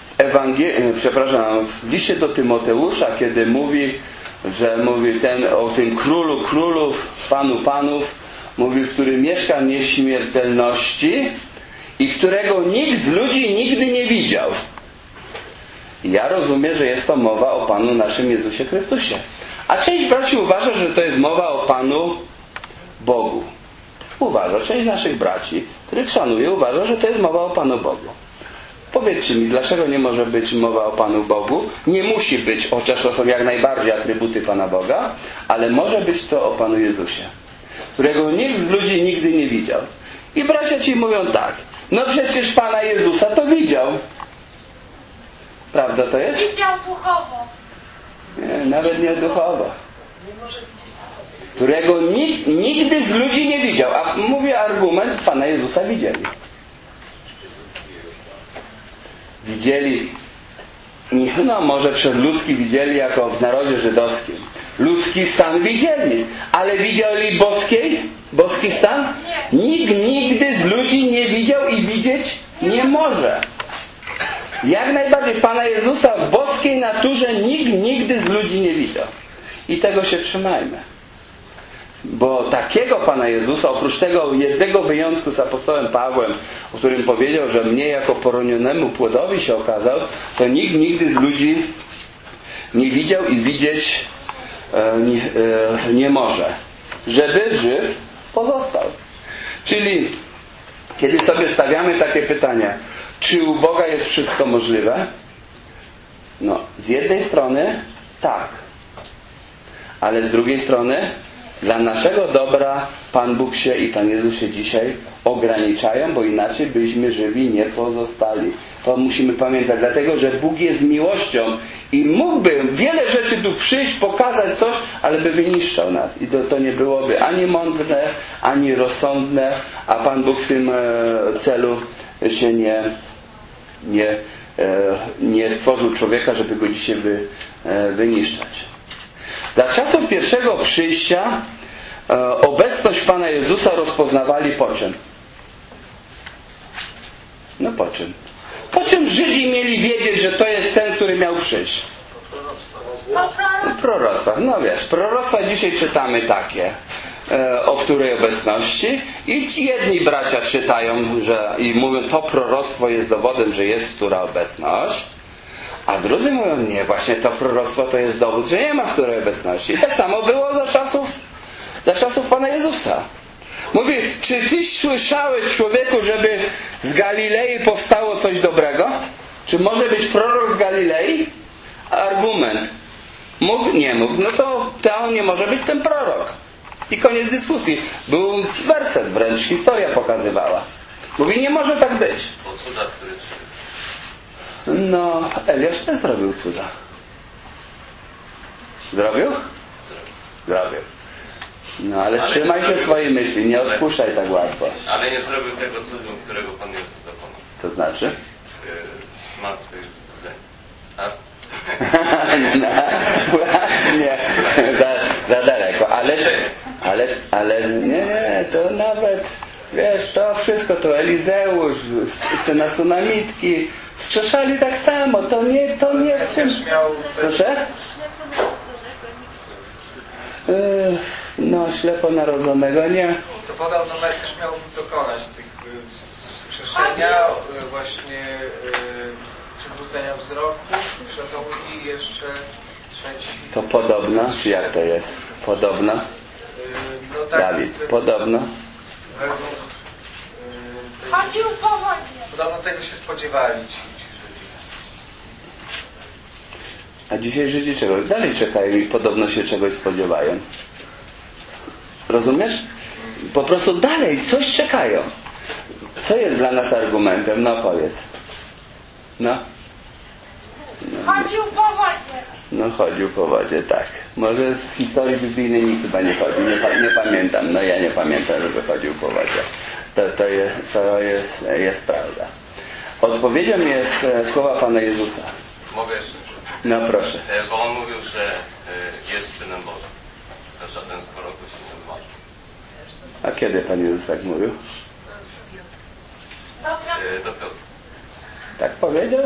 w liście do Tymoteusza, kiedy mówi o tym królu królów, panu panów, mówi, który mieszka w nieśmiertelności i którego nikt z ludzi nigdy nie widział. I ja rozumiem, że jest to mowa o Panu naszym Jezusie Chrystusie. A część braci uważa, że to jest mowa o Panu Bogu. Część naszych braci, których szanuję, uważa, że to jest mowa o Panu Bogu. Powiedzcie mi, dlaczego nie może być mowa o Panu Bogu? Nie musi być, chociaż to są jak najbardziej atrybuty Pana Boga, ale może być to o Panu Jezusie, którego nikt z ludzi nigdy nie widział. I bracia ci mówią tak, no przecież Pana Jezusa to widział. Prawda to jest? Widział duchowo. Nie, nawet nie duchowo. Którego nikt nigdy z ludzi nie widział. A mówię argument, Pana Jezusa widzieli. Widzieli, no może przez ludzki widzieli jako w narodzie żydowskim. Ludzki stan widzieli, ale widzieli boski stan? Nikt nigdy z ludzi nie widział i widzieć nie może. Jak najbardziej Pana Jezusa w boskiej naturze nikt nigdy z ludzi nie widział. I tego się trzymajmy. Bo takiego Pana Jezusa, oprócz tego jednego wyjątku z apostołem Pawłem, o którym powiedział, że mnie jako poronionemu płodowi się okazał, to nikt nigdy z ludzi nie widział i widzieć nie może. Żeby żyw pozostał. Czyli Kiedy sobie stawiamy takie pytanie, czy u Boga jest wszystko możliwe? No, z jednej strony tak. Ale z drugiej strony dla naszego dobra Pan Bóg się i Pan Jezus się dzisiaj ograniczają, bo inaczej byśmy żywi nie pozostali. To musimy pamiętać, dlatego że Bóg jest miłością i mógłby wiele rzeczy tu przyjść, pokazać coś, ale by wyniszczał nas. I to nie byłoby ani mądre, ani rozsądne, a Pan Bóg w tym celu się nie stworzył człowieka, żeby go dzisiaj wyniszczać. Za czasów pierwszego przyjścia obecność Pana Jezusa rozpoznawali po czym? No po czym? Po czym Żydzi mieli wiedzieć, że to jest ten, który miał przyjść? W proroctwach. No wiesz, proroctwa dzisiaj czytamy takie, o której obecności, i ci jedni bracia czytają i mówią, to proroctwo jest dowodem, że jest która obecność, a drudzy mówią, nie, właśnie to proroctwo to jest dowód, że nie ma której obecności. I tak samo było za czasów Pana Jezusa. Mówi, czy ty słyszałeś, człowieku, żeby z Galilei powstało coś dobrego? Czy może być prorok z Galilei? Argument. Mógł? Nie mógł. No to nie może być ten prorok. I koniec dyskusji. Był werset, wręcz historia pokazywała. Mówi, nie może tak być. O cuda, który czynił. No, Eliasz też zrobił cuda. Zrobił? Zrobił. No, ale trzymaj się swojej myśli, nie odpuszczaj tak łatwo. Ale nie zrobił tego cudu, którego Pan Jezus dokonał. To znaczy? Zmartwychwstanie. No, właśnie. Za daleko. Ale nie, to nawet, wiesz, to wszystko, to Elizeusz, syna Sunamitki, wskrzeszali tak samo. To nie w tym... Proszę? No, ślepo narodzonego nie. To podobno Mesjasz miał dokonać tych wskrzeszenia, właśnie przywrócenia wzroku, i jeszcze trzeci. To podobno, czy jak to jest? Podobno? No tak, Dawid, podobno? Według Chodził po wodzie. podobno tego się spodziewali ci Żydzi. A dzisiaj Żydzi czego? Dalej czekają i podobno się czegoś spodziewają. Rozumiesz? Po prostu dalej coś czekają. Co jest dla nas argumentem? No powiedz. No. Chodził po wodzie. No chodził po wodzie, tak. Może z historii biblijnej nikt chyba nie chodził. Nie pamiętam. No ja nie pamiętam, żeby chodził po wodzie. To jest prawda. Odpowiedzią jest słowa Pana Jezusa. Mogę jeszcze? No proszę. Bo on mówił, że jest Synem Bożym. To żaden z proroków się nie odważył. A kiedy Pan Jezus tak mówił? Do Piotra. Tak powiedział?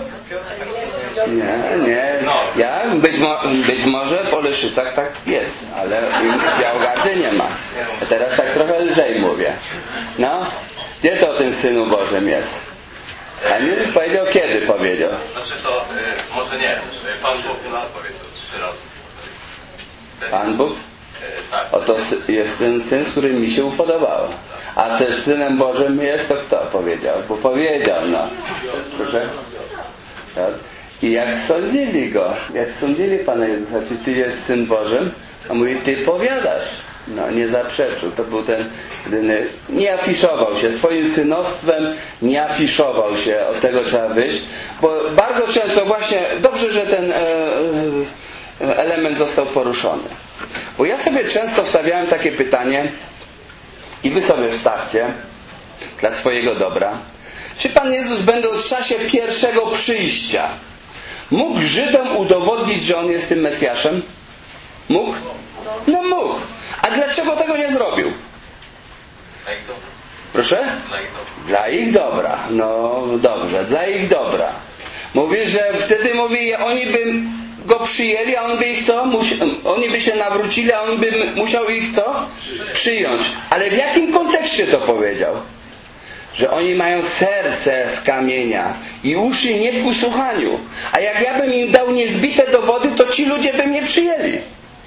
Nie. Ja być może w Oleszycach tak jest, ale w Białogardzie nie ma. A teraz tak trochę lżej mówię. No, gdzie to o tym Synu Bożym jest? A nie powiedział, kiedy powiedział. Znaczy to, może nie, Pan Bóg powiedział 3 razy. Pan Bóg? Tak. Oto jest ten Syn, który mi się upodobało. A też Synem Bożym jest, to kto powiedział? Bo powiedział, no. Proszę? I jak sądzili Go, jak sądzili Pana Jezusa, czy Ty jest Syn Bożym? A mówi, Ty powiadasz. No, nie zaprzeczył. To był ten, nie afiszował się swoim synostwem, nie afiszował się, od tego trzeba wyjść, bo bardzo często właśnie, dobrze, że ten element został poruszony. Bo ja sobie często wstawiałem takie pytanie i wy sobie wstawcie dla swojego dobra. Czy Pan Jezus, będąc w czasie pierwszego przyjścia, mógł Żydom udowodnić, że On jest tym Mesjaszem? Mógł? No mógł. A dlaczego tego nie zrobił? Dla ich dobra. Proszę? Dla ich dobra. Dla ich dobra. No dobrze, dla ich dobra. Mówi, że wtedy oni by Go przyjęli, a On by ich co? Oni by się nawrócili, a On by musiał ich co? Przyjąć. Ale w jakim kontekście to powiedział? Że oni mają serce z kamienia i uszy nie ku słuchaniu. A jak ja bym im dał niezbite dowody, to ci ludzie by mnie przyjęli.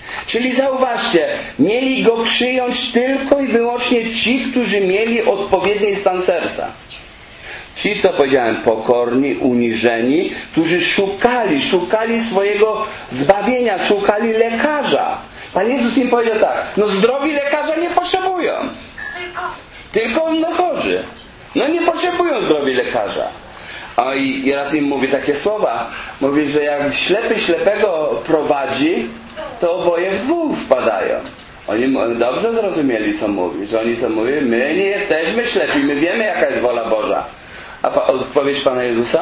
Czyli zauważcie, mieli Go przyjąć tylko i wyłącznie ci, którzy mieli odpowiedni stan serca. Ci, co powiedziałem, pokorni, uniżeni, którzy szukali swojego zbawienia, szukali lekarza. Pan Jezus im powiedział tak, no zdrowi lekarza nie potrzebują. Tylko chorzy. No nie potrzebują zdrowi lekarza. A i raz im mówi takie słowa. Mówi, że jak ślepy ślepego prowadzi, to oboje w dwóch wpadają. Oni dobrze zrozumieli, co mówi. Że oni co mówi, my nie jesteśmy ślepi, my wiemy, jaka jest wola Boża. A odpowiedź Pana Jezusa?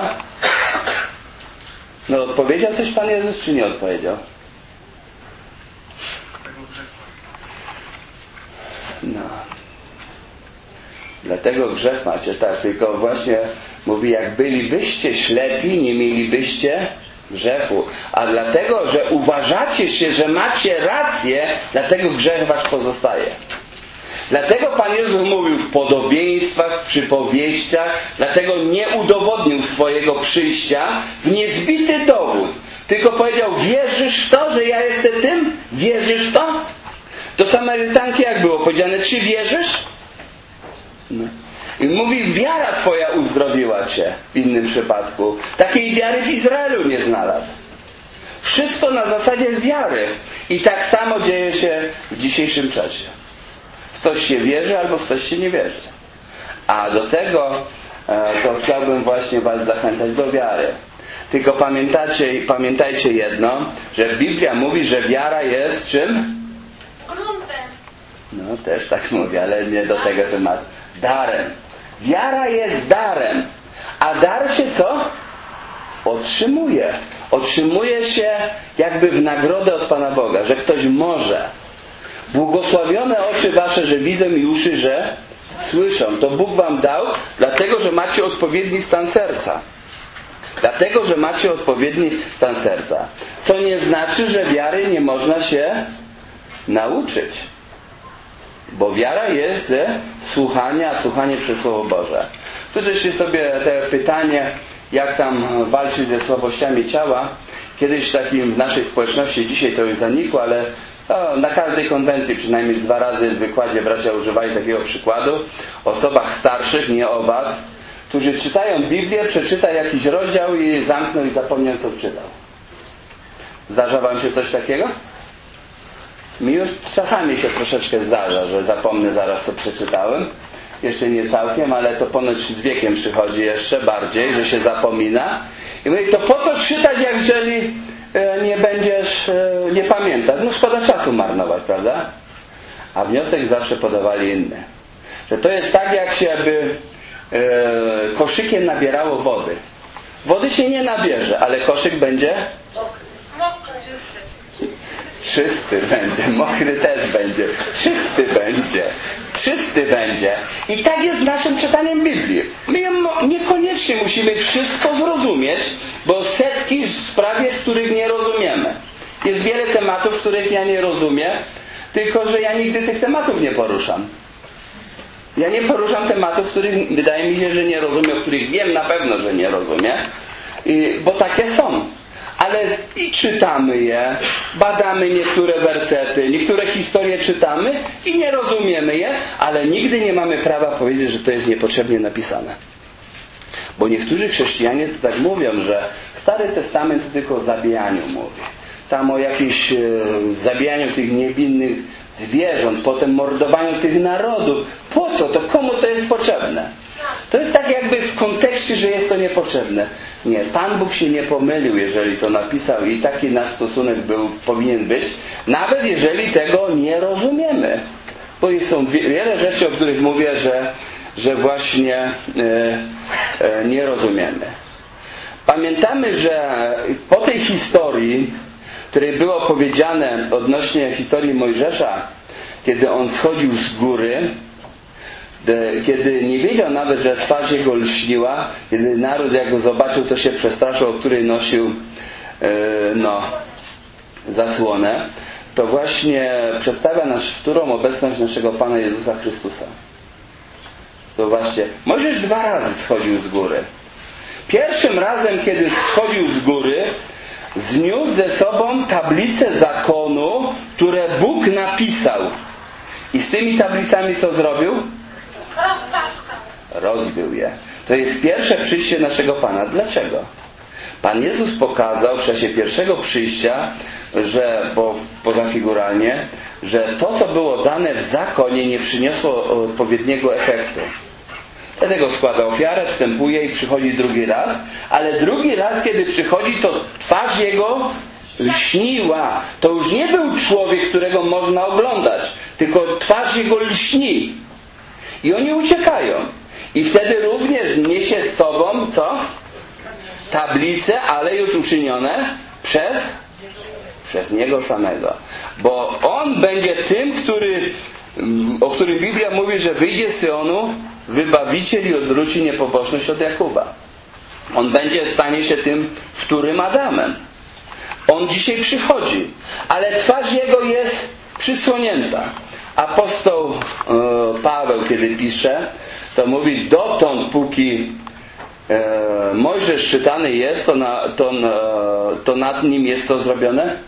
No odpowiedział coś Pan Jezus, czy nie odpowiedział? No. Dlatego grzech macie, tak, tylko właśnie mówi, jak bylibyście ślepi, nie mielibyście grzechu. A dlatego, że uważacie się, że macie rację, dlatego grzech wasz pozostaje. Dlatego Pan Jezus mówił w podobieństwach, w przypowieściach, dlatego nie udowodnił swojego przyjścia w niezbity dowód. Tylko powiedział, wierzysz w to, że ja jestem tym? Wierzysz w to? Do Samarytanki jak było powiedziane, czy wierzysz? No. I mówi, wiara twoja uzdrowiła cię w innym przypadku. Takiej wiary w Izraelu nie znalazł. Wszystko na zasadzie wiary. I tak samo dzieje się w dzisiejszym czasie. W coś się wierzy albo w coś się nie wierzy. A do tego to chciałbym właśnie was zachęcać do wiary. Tylko pamiętajcie jedno, że Biblia mówi, że wiara jest czym? Gruntem. No też tak mówię, ale nie do tego tematu. Darem. Wiara jest darem. A dar się co? Otrzymuje. Otrzymuje się jakby w nagrodę od Pana Boga, że ktoś może. Błogosławione oczy wasze, że widzą i uszy, że słyszą. To Bóg wam dał, dlatego, że macie odpowiedni stan serca. Dlatego, że macie odpowiedni stan serca. Co nie znaczy, że wiary nie można się nauczyć. Bo wiara jest ze słuchania, a słuchanie przez Słowo Boże. Tu żeście sobie te pytanie, jak tam walczyć ze słabościami ciała. Kiedyś takim w naszej społeczności, dzisiaj to już zanikło, ale na każdej konwencji, przynajmniej 2 razy w wykładzie bracia używali takiego przykładu. O osobach starszych, nie o was, którzy czytają Biblię, przeczyta jakiś rozdział i zamknął i zapomniał, co czytał. Zdarza wam się coś takiego? Mi już czasami się troszeczkę zdarza, że zapomnę zaraz, co przeczytałem. Jeszcze nie całkiem, ale to ponoć z wiekiem przychodzi jeszcze bardziej, że się zapomina. I mówi, to po co czytać, jeżeli nie będziesz, nie pamiętać? No szkoda czasu marnować, prawda? A wniosek zawsze podawali inny. Że to jest tak, jak się by koszykiem nabierało wody. Wody się nie nabierze, ale koszyk będzie czysty będzie, mokry też będzie, czysty będzie. I tak jest z naszym czytaniem Biblii. My niekoniecznie musimy wszystko zrozumieć, bo setki spraw jest, których nie rozumiemy. Jest wiele tematów, których ja nie rozumiem, tylko że ja nigdy tych tematów nie poruszam. Ja nie poruszam tematów, których wydaje mi się, że nie rozumiem, o których wiem na pewno, że nie rozumiem, bo takie są. Ale i czytamy je, badamy niektóre wersety, niektóre historie czytamy i nie rozumiemy je, ale nigdy nie mamy prawa powiedzieć, że to jest niepotrzebnie napisane. Bo niektórzy chrześcijanie to tak mówią, że Stary Testament tylko o zabijaniu mówi. Tam o jakimś zabijaniu tych niewinnych zwierząt, potem mordowaniu tych narodów. Po co? To komu to jest potrzebne? To jest tak jakby w kontekście, że jest to niepotrzebne. Nie, Pan Bóg się nie pomylił, jeżeli to napisał i taki nasz stosunek powinien być, nawet jeżeli tego nie rozumiemy. Bo są wiele rzeczy, o których mówię, że właśnie nie rozumiemy. Pamiętamy, że po tej historii, której było powiedziane odnośnie historii Mojżesza, kiedy on schodził z góry, kiedy nie wiedział nawet, że twarz jego lśniła, kiedy naród jak go zobaczył, to się przestraszył, o której nosił zasłonę, to właśnie przedstawia wtórną obecność naszego Pana Jezusa Chrystusa. Zobaczcie, Mojżesz 2 razy schodził z góry. Pierwszym razem, kiedy schodził z góry, zniósł ze sobą tablice zakonu, które Bóg napisał. I z tymi tablicami co zrobił? Roztaskał. Rozbił je. To jest pierwsze przyjście naszego Pana. Dlaczego? Pan Jezus pokazał w czasie pierwszego przyjścia, że, pozafiguralnie, że to, co było dane w zakonie, nie przyniosło odpowiedniego efektu. Dlatego składa ofiarę, wstępuje i przychodzi drugi raz, ale drugi raz, kiedy przychodzi, to twarz jego lśniła. To już nie był człowiek, którego można oglądać, tylko twarz jego lśni. I oni uciekają. I wtedy również niesie z sobą, co? Tablice, ale już uczynione przez Niego samego. Bo On będzie tym, o którym Biblia mówi, że wyjdzie z Syonu wybawiciel i odwróci niepobożność od Jakuba. On stanie się tym wtórym Adamem. On dzisiaj przychodzi, ale twarz Jego jest przysłonięta. Apostoł Paweł, kiedy pisze, to mówi, dotąd póki Mojżesz czytany jest, to nad nim jest co zrobione?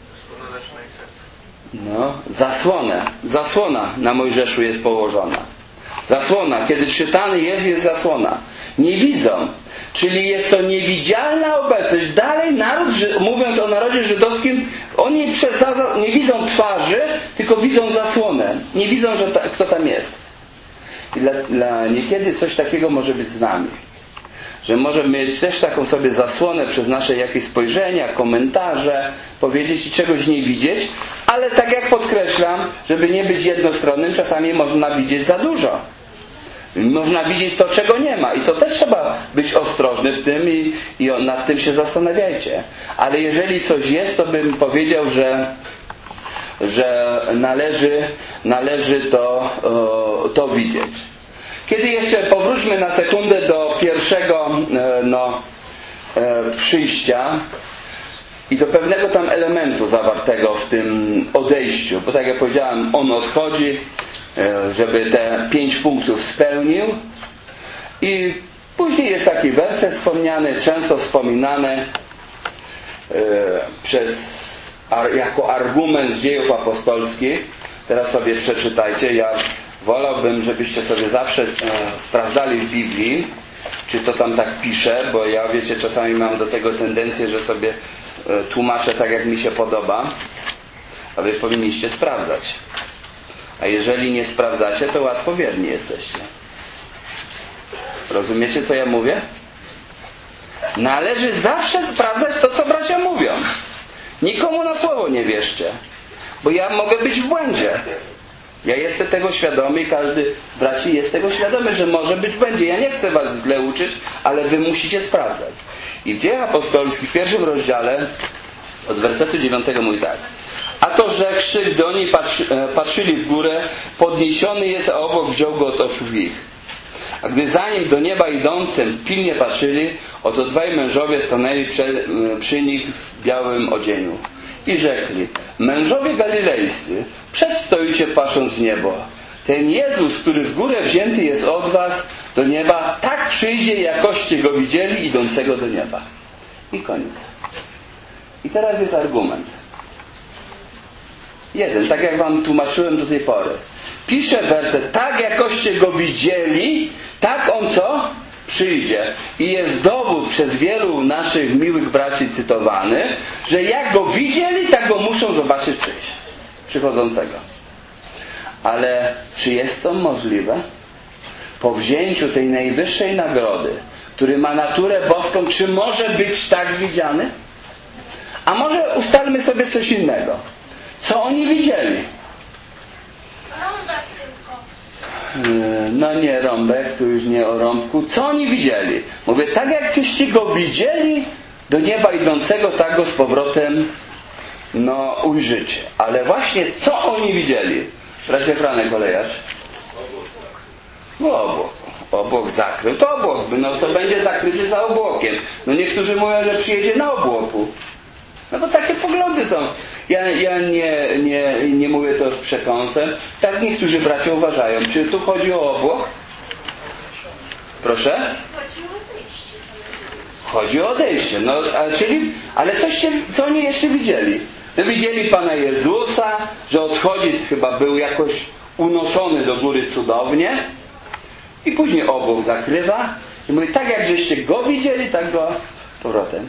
No, zasłona na Mojżeszu jest położona. Zasłona, kiedy czytany jest zasłona. Nie widzą. Czyli jest to niewidzialna obecność. Dalej naród, mówiąc o narodzie żydowskim, oni nie widzą twarzy, tylko widzą zasłonę. Nie widzą, że kto tam jest. I niekiedy coś takiego może być z nami. Że możemy mieć też taką sobie zasłonę przez nasze jakieś spojrzenia, komentarze, powiedzieć i czegoś nie widzieć, ale tak jak podkreślam, żeby nie być jednostronnym, czasami można widzieć za dużo. Można widzieć to, czego nie ma. I to też trzeba być ostrożny w tym i nad tym się zastanawiajcie. Ale jeżeli coś jest, to bym powiedział, że należy to widzieć. Kiedy jeszcze powróćmy na sekundę do pierwszego przyjścia i do pewnego tam elementu zawartego w tym odejściu. Bo tak jak powiedziałem, on odchodzi, żeby te 5 punktów spełnił. I później jest taki werset wspomniany, często wspominany jako argument z Dziejów Apostolskich. Teraz sobie przeczytajcie. Ja wolałbym, żebyście sobie zawsze sprawdzali w Biblii, czy to tam tak pisze, bo ja, wiecie, czasami mam do tego tendencję, że sobie tłumaczę tak, jak mi się podoba, a wy powinniście sprawdzać. A jeżeli nie sprawdzacie, to łatwo wierni jesteście. Rozumiecie, co ja mówię? Należy zawsze sprawdzać to, co bracia mówią. Nikomu na słowo nie wierzcie, bo ja mogę być w błędzie. Ja jestem tego świadomy i każdy braci jest tego świadomy, że może być w błędzie. Ja nie chcę was źle uczyć, ale wy musicie sprawdzać. I w Dziejach Apostolskich w 1 rozdziale od wersetu 9 mówi tak. A to rzekłszy, gdy oni patrzyli w górę, podniesiony jest, a obok wziął go od oczu ich. A gdy za nim do nieba idącym pilnie patrzyli, oto 2 mężowie stanęli przy nich w białym odzieniu. I rzekli, mężowie galilejscy, przecież stoicie patrząc w niebo. Ten Jezus, który w górę wzięty jest od was do nieba, tak przyjdzie, jakoście go widzieli idącego do nieba. I koniec. I teraz jest argument. Jeden, tak jak wam tłumaczyłem do tej pory. Pisze werset, tak jakoście go widzieli, tak on co? Przyjdzie. I jest dowód przez wielu naszych miłych braci cytowany, że jak go widzieli, tak go muszą zobaczyć przychodzącego. Ale czy jest to możliwe? Po wzięciu tej najwyższej nagrody, który ma naturę boską, czy może być tak widziany? A może ustalmy sobie coś innego. Co oni widzieli? Rąbek tylko. No nie rąbek, tu już nie o rąbku. Co oni widzieli? Mówię, tak jakbyście go widzieli do nieba idącego, tak go z powrotem ujrzycie. Ale właśnie co oni widzieli? Bracie Franek, kolejarz? Obłok. Obłok zakrył. To obłok, to będzie zakryty za obłokiem. Niektórzy mówią, że przyjedzie na obłoku. Bo takie poglądy są. Ja nie mówię to z przekąsem. Tak niektórzy bracia uważają. Czy tu chodzi o obłok? Proszę? Chodzi o odejście. No, ale co oni jeszcze widzieli? No, widzieli Pana Jezusa, że odchodzi, chyba był jakoś unoszony do góry cudownie i później obłok zakrywa i mówi, tak jak żeście go widzieli, tak go powrotem.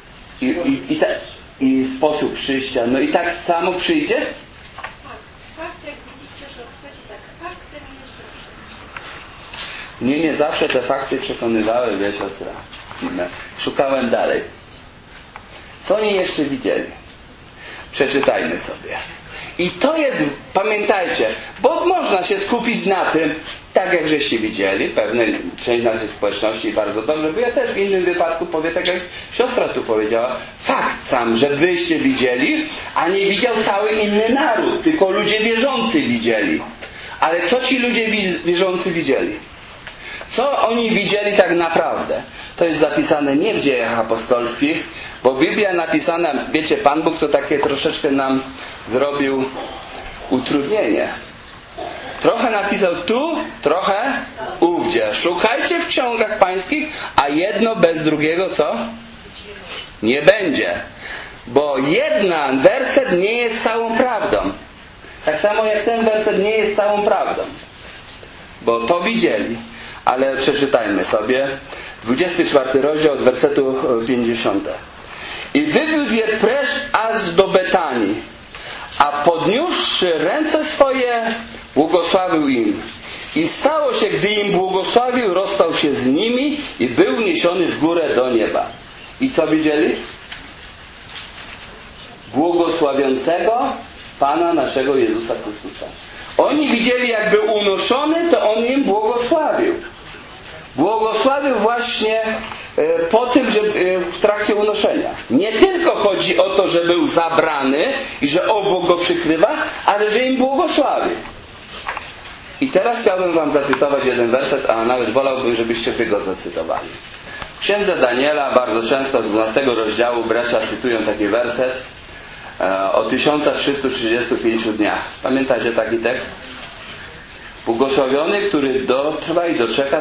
I sposób przyjścia, no i tak samo przyjdzie? Fakt, jak widzicie, że odchodzi tak faktem i jeszcze Nie zawsze te fakty przekonywały, wie siostra. Szukałem dalej. Co oni jeszcze widzieli? Przeczytajmy sobie. I to jest, pamiętajcie, bo można się skupić na tym, tak jak żeście widzieli, pewna część naszej społeczności bardzo dobrze, bo ja też w innym wypadku powiem, tak jak siostra tu powiedziała, fakt sam, że wyście widzieli, a nie widział cały inny naród, tylko ludzie wierzący widzieli. Ale co ci ludzie wierzący widzieli? Co oni widzieli tak naprawdę? To jest zapisane nie w Dziejach Apostolskich, bo Biblia napisana, wiecie, Pan Bóg to takie troszeczkę nam zrobił utrudnienie. Trochę napisał tu, trochę ówdzie. Szukajcie w ksiągach pańskich, a jedno bez drugiego co? Nie będzie. Bo jedna werset nie jest całą prawdą. Tak samo jak ten werset nie jest całą prawdą. Bo to widzieli. Ale przeczytajmy sobie 24 rozdział od wersetu 50. I wywiódł je precz aż do Betanii, a podniósłszy ręce swoje, błogosławił im. I stało się, gdy im błogosławił, rozstał się z nimi i był niesiony w górę do nieba. I co widzieli? Błogosławiącego Pana naszego Jezusa Chrystusa. Oni widzieli, jak był unoszony, to On im błogosławił. Błogosławił właśnie po tym, że w trakcie unoszenia. Nie tylko chodzi o to, że był zabrany i że obłok go przykrywa, ale że im błogosławił. I teraz chciałbym wam zacytować jeden werset, a nawet wolałbym, żebyście wy go zacytowali. W Księdze Daniela bardzo często z 12 rozdziału bracia cytują taki werset o 1335 dniach. Pamiętacie taki tekst? Błogosławiony, który dotrwa i doczeka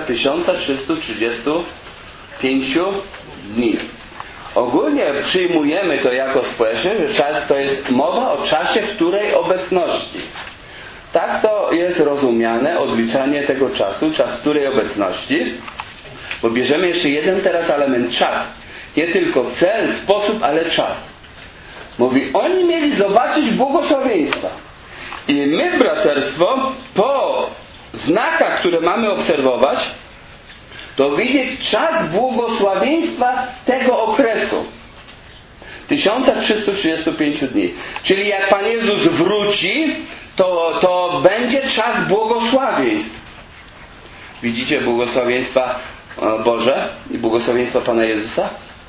1335 dni. Ogólnie przyjmujemy to jako społeczność, że to jest mowa o czasie, w której obecności. Tak to jest rozumiane, odliczanie tego czasu, czas w której obecności. Bo bierzemy jeszcze jeden teraz element, czas. Nie tylko cel, sposób, ale czas. Mówi, oni mieli zobaczyć błogosławieństwa. I my, braterstwo, po znakach, które mamy obserwować, to widzieć czas błogosławieństwa tego okresu. 1335 dni. Czyli jak Pan Jezus wróci, to będzie czas błogosławieństw. Widzicie błogosławieństwa Boże i błogosławieństwa Pana Jezusa?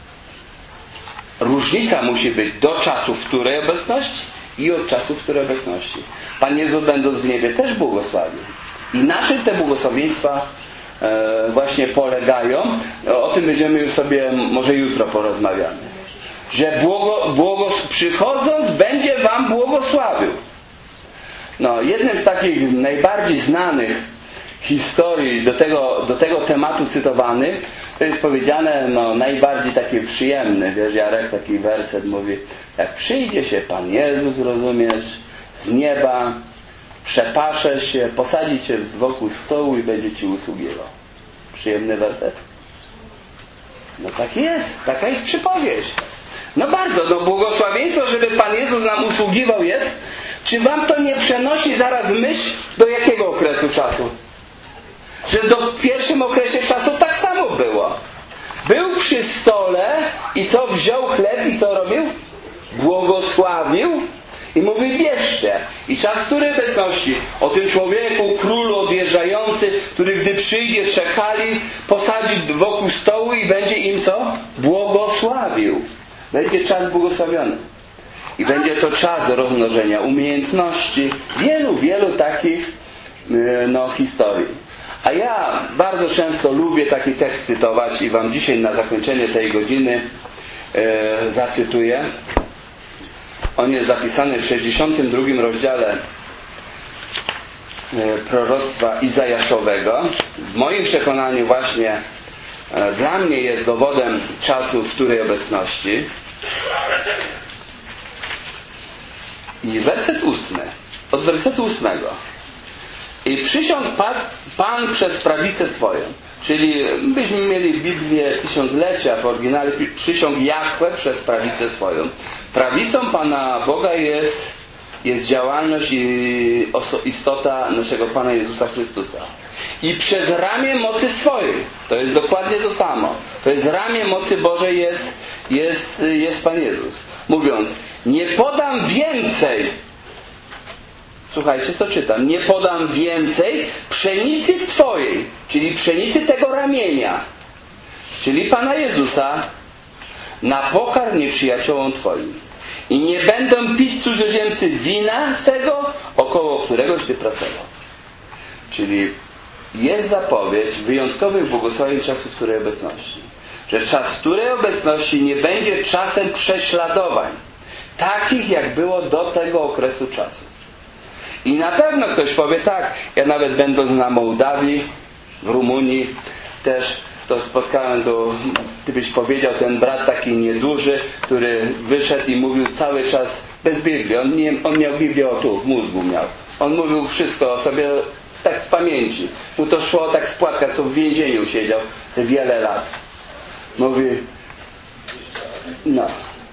Różnica musi być do czasu, w której obecności i od czasu, w której obecności. Pan Jezus, będąc w niebie, też błogosławił. I na czym te błogosławieństwa właśnie polegają? O tym będziemy już sobie może jutro porozmawiamy. Że przychodząc będzie wam błogosławił. No, jednym z takich najbardziej znanych historii do tego tematu cytowanych, to jest powiedziane, no, najbardziej takie przyjemne. Wiesz, Jarek, taki werset mówi, jak przyjdzie się Pan Jezus, rozumiesz, z nieba, przepasze się, posadzi cię wokół stołu i będzie ci usługiwał. Przyjemny werset? No tak jest, taka jest przypowieść. No bardzo, no błogosławieństwo, żeby Pan Jezus nam usługiwał jest. Czy wam to nie przenosi zaraz myśl do jakiego okresu czasu? Że w pierwszym okresie czasu tak samo było. Był przy stole i co? Wziął chleb i co robił? Błogosławił i mówi, bierzcie. I czas której obecności? O tym człowieku, królu odjeżdżający, który gdy przyjdzie, czekali, posadzi wokół stołu i będzie im co? Błogosławił. Będzie czas błogosławiony. I będzie to czas rozmnożenia umiejętności, wielu takich historii. A ja bardzo często lubię taki tekst cytować i wam dzisiaj na zakończenie tej godziny zacytuję. On jest zapisany w 62 rozdziale proroctwa Izajaszowego. W moim przekonaniu właśnie dla mnie jest dowodem czasu wtórej obecności. I werset 8. Od wersetu 8. I przysiągł Pan przez prawicę swoją. Czyli byśmy mieli w Biblii tysiąclecia, w oryginale przysiągł Jahwe przez prawicę swoją. Prawicą Pana Boga jest działalność i istota naszego Pana Jezusa Chrystusa. I przez ramię mocy swojej, to jest dokładnie to samo, to jest ramię mocy Bożej jest Pan Jezus. Mówiąc, nie podam więcej, słuchajcie co czytam, nie podam więcej pszenicy Twojej, czyli pszenicy tego ramienia, czyli Pana Jezusa, na pokarm nieprzyjaciołom Twoim. I nie będą pić cudzoziemcy wina tego, około któregoś Ty pracował. Czyli jest zapowiedź wyjątkowych błogosławień czasu wtórej obecności. Że czas wtórej obecności nie będzie czasem prześladowań, takich jak było do tego okresu czasu. I na pewno ktoś powie tak, ja nawet będąc na Mołdawii, w Rumunii, też to spotkałem, ty byś powiedział, ten brat taki nieduży, który wyszedł i mówił cały czas bez Biblii. On miał Biblię tu, w mózgu miał. On mówił wszystko o sobie tak z pamięci. Mu to szło tak z płatka, co w więzieniu siedział wiele lat. Mówi, no.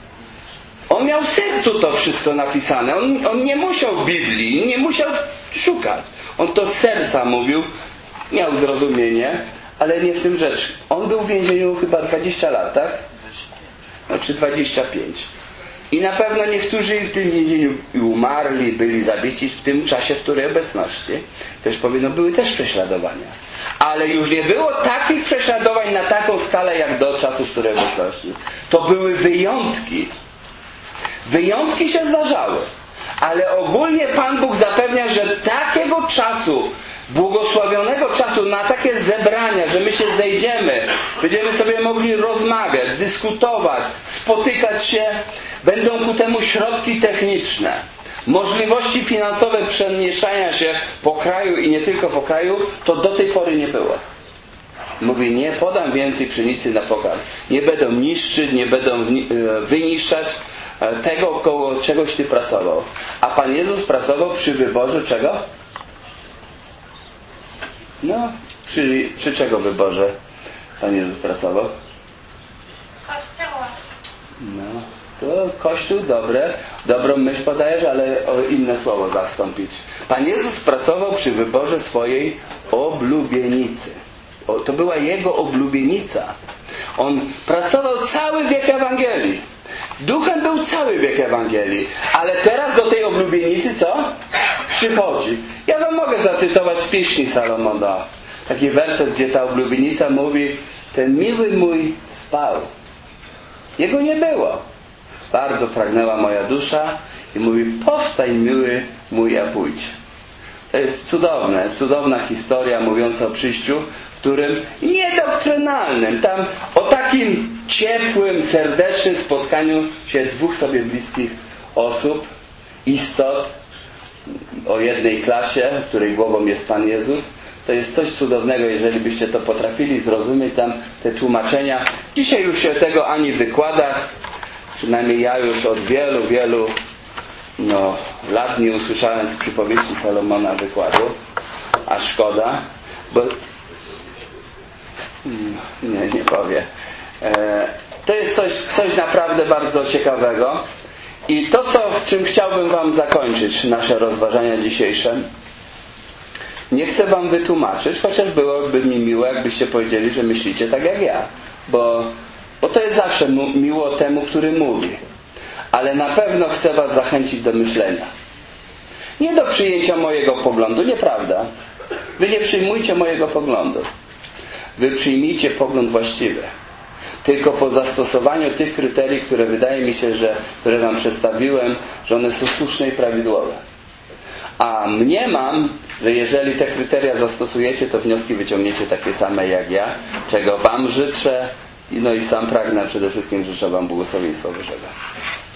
On miał w sercu to wszystko napisane. On nie musiał w Biblii, nie musiał szukać. On to z serca mówił, miał zrozumienie, ale nie w tym rzecz. On był w więzieniu chyba 20 lat, tak? Czy 25. I na pewno niektórzy w tym więzieniu umarli, byli zabici w tym czasie wtórej obecności. Też powinno, były też prześladowania. Ale już nie było takich prześladowań na taką skalę jak do czasu wtórej obecności. To były wyjątki. Wyjątki się zdarzały. Ale ogólnie Pan Bóg zapewnia, że takiego czasu, błogosławionego czasu na takie zebrania, że my się zejdziemy, będziemy sobie mogli rozmawiać, dyskutować, spotykać się, będą ku temu środki techniczne, możliwości finansowe przemieszczania się po kraju i nie tylko po kraju, to do tej pory nie było. Mówi, nie podam więcej pszenicy na pokarm. Nie będą niszczyć, nie będą wyniszczać tego, koło czegoś Ty pracował. A Pan Jezus pracował przy wyborze czego? No, przy czego wyborze Pan Jezus pracował? Kościoła. No, to Kościół, dobrą myśl podajesz, ale o inne słowo zastąpić. Pan Jezus pracował przy wyborze swojej oblubienicy. To była Jego oblubienica. On pracował cały wiek Ewangelii. Duchem był cały wiek Ewangelii. Ale teraz do tej oblubienicy co? Przychodzi. Ja wam mogę zacytować z pieśni Salomona. Taki werset, gdzie ta oblubienica mówi, ten miły mój spał. Jego nie było. Bardzo pragnęła moja dusza i mówi, powstań miły mój, a pójdź. To jest cudowna historia mówiąca o przyjściu, w którym niedoktrynalnym, tam o takim ciepłym, serdecznym spotkaniu się dwóch sobie bliskich osób, istot, o jednej klasie, której głową jest Pan Jezus. To jest coś cudownego, jeżeli byście to potrafili zrozumieć, tam te tłumaczenia. Dzisiaj już się tego ani w wykładach, przynajmniej ja już od wielu lat nie usłyszałem z przypowieści Salomona wykładu, a szkoda, bo nie powie. To jest coś naprawdę bardzo ciekawego. I to, czym chciałbym wam zakończyć nasze rozważania dzisiejsze, nie chcę wam wytłumaczyć, chociaż byłoby mi miło, jakbyście powiedzieli, że myślicie tak jak ja. Bo to jest zawsze miło temu, który mówi. Ale na pewno chcę was zachęcić do myślenia. Nie do przyjęcia mojego poglądu, nieprawda. Wy nie przyjmujcie mojego poglądu. Wy przyjmijcie pogląd właściwy. Tylko po zastosowaniu tych kryterii, które wydaje mi się, które wam przedstawiłem, że one są słuszne i prawidłowe. A mniemam, że jeżeli te kryteria zastosujecie, to wnioski wyciągniecie takie same jak ja, czego wam życzę. No i sam pragnę, przede wszystkim życzę wam błogosławieństwa Bożego.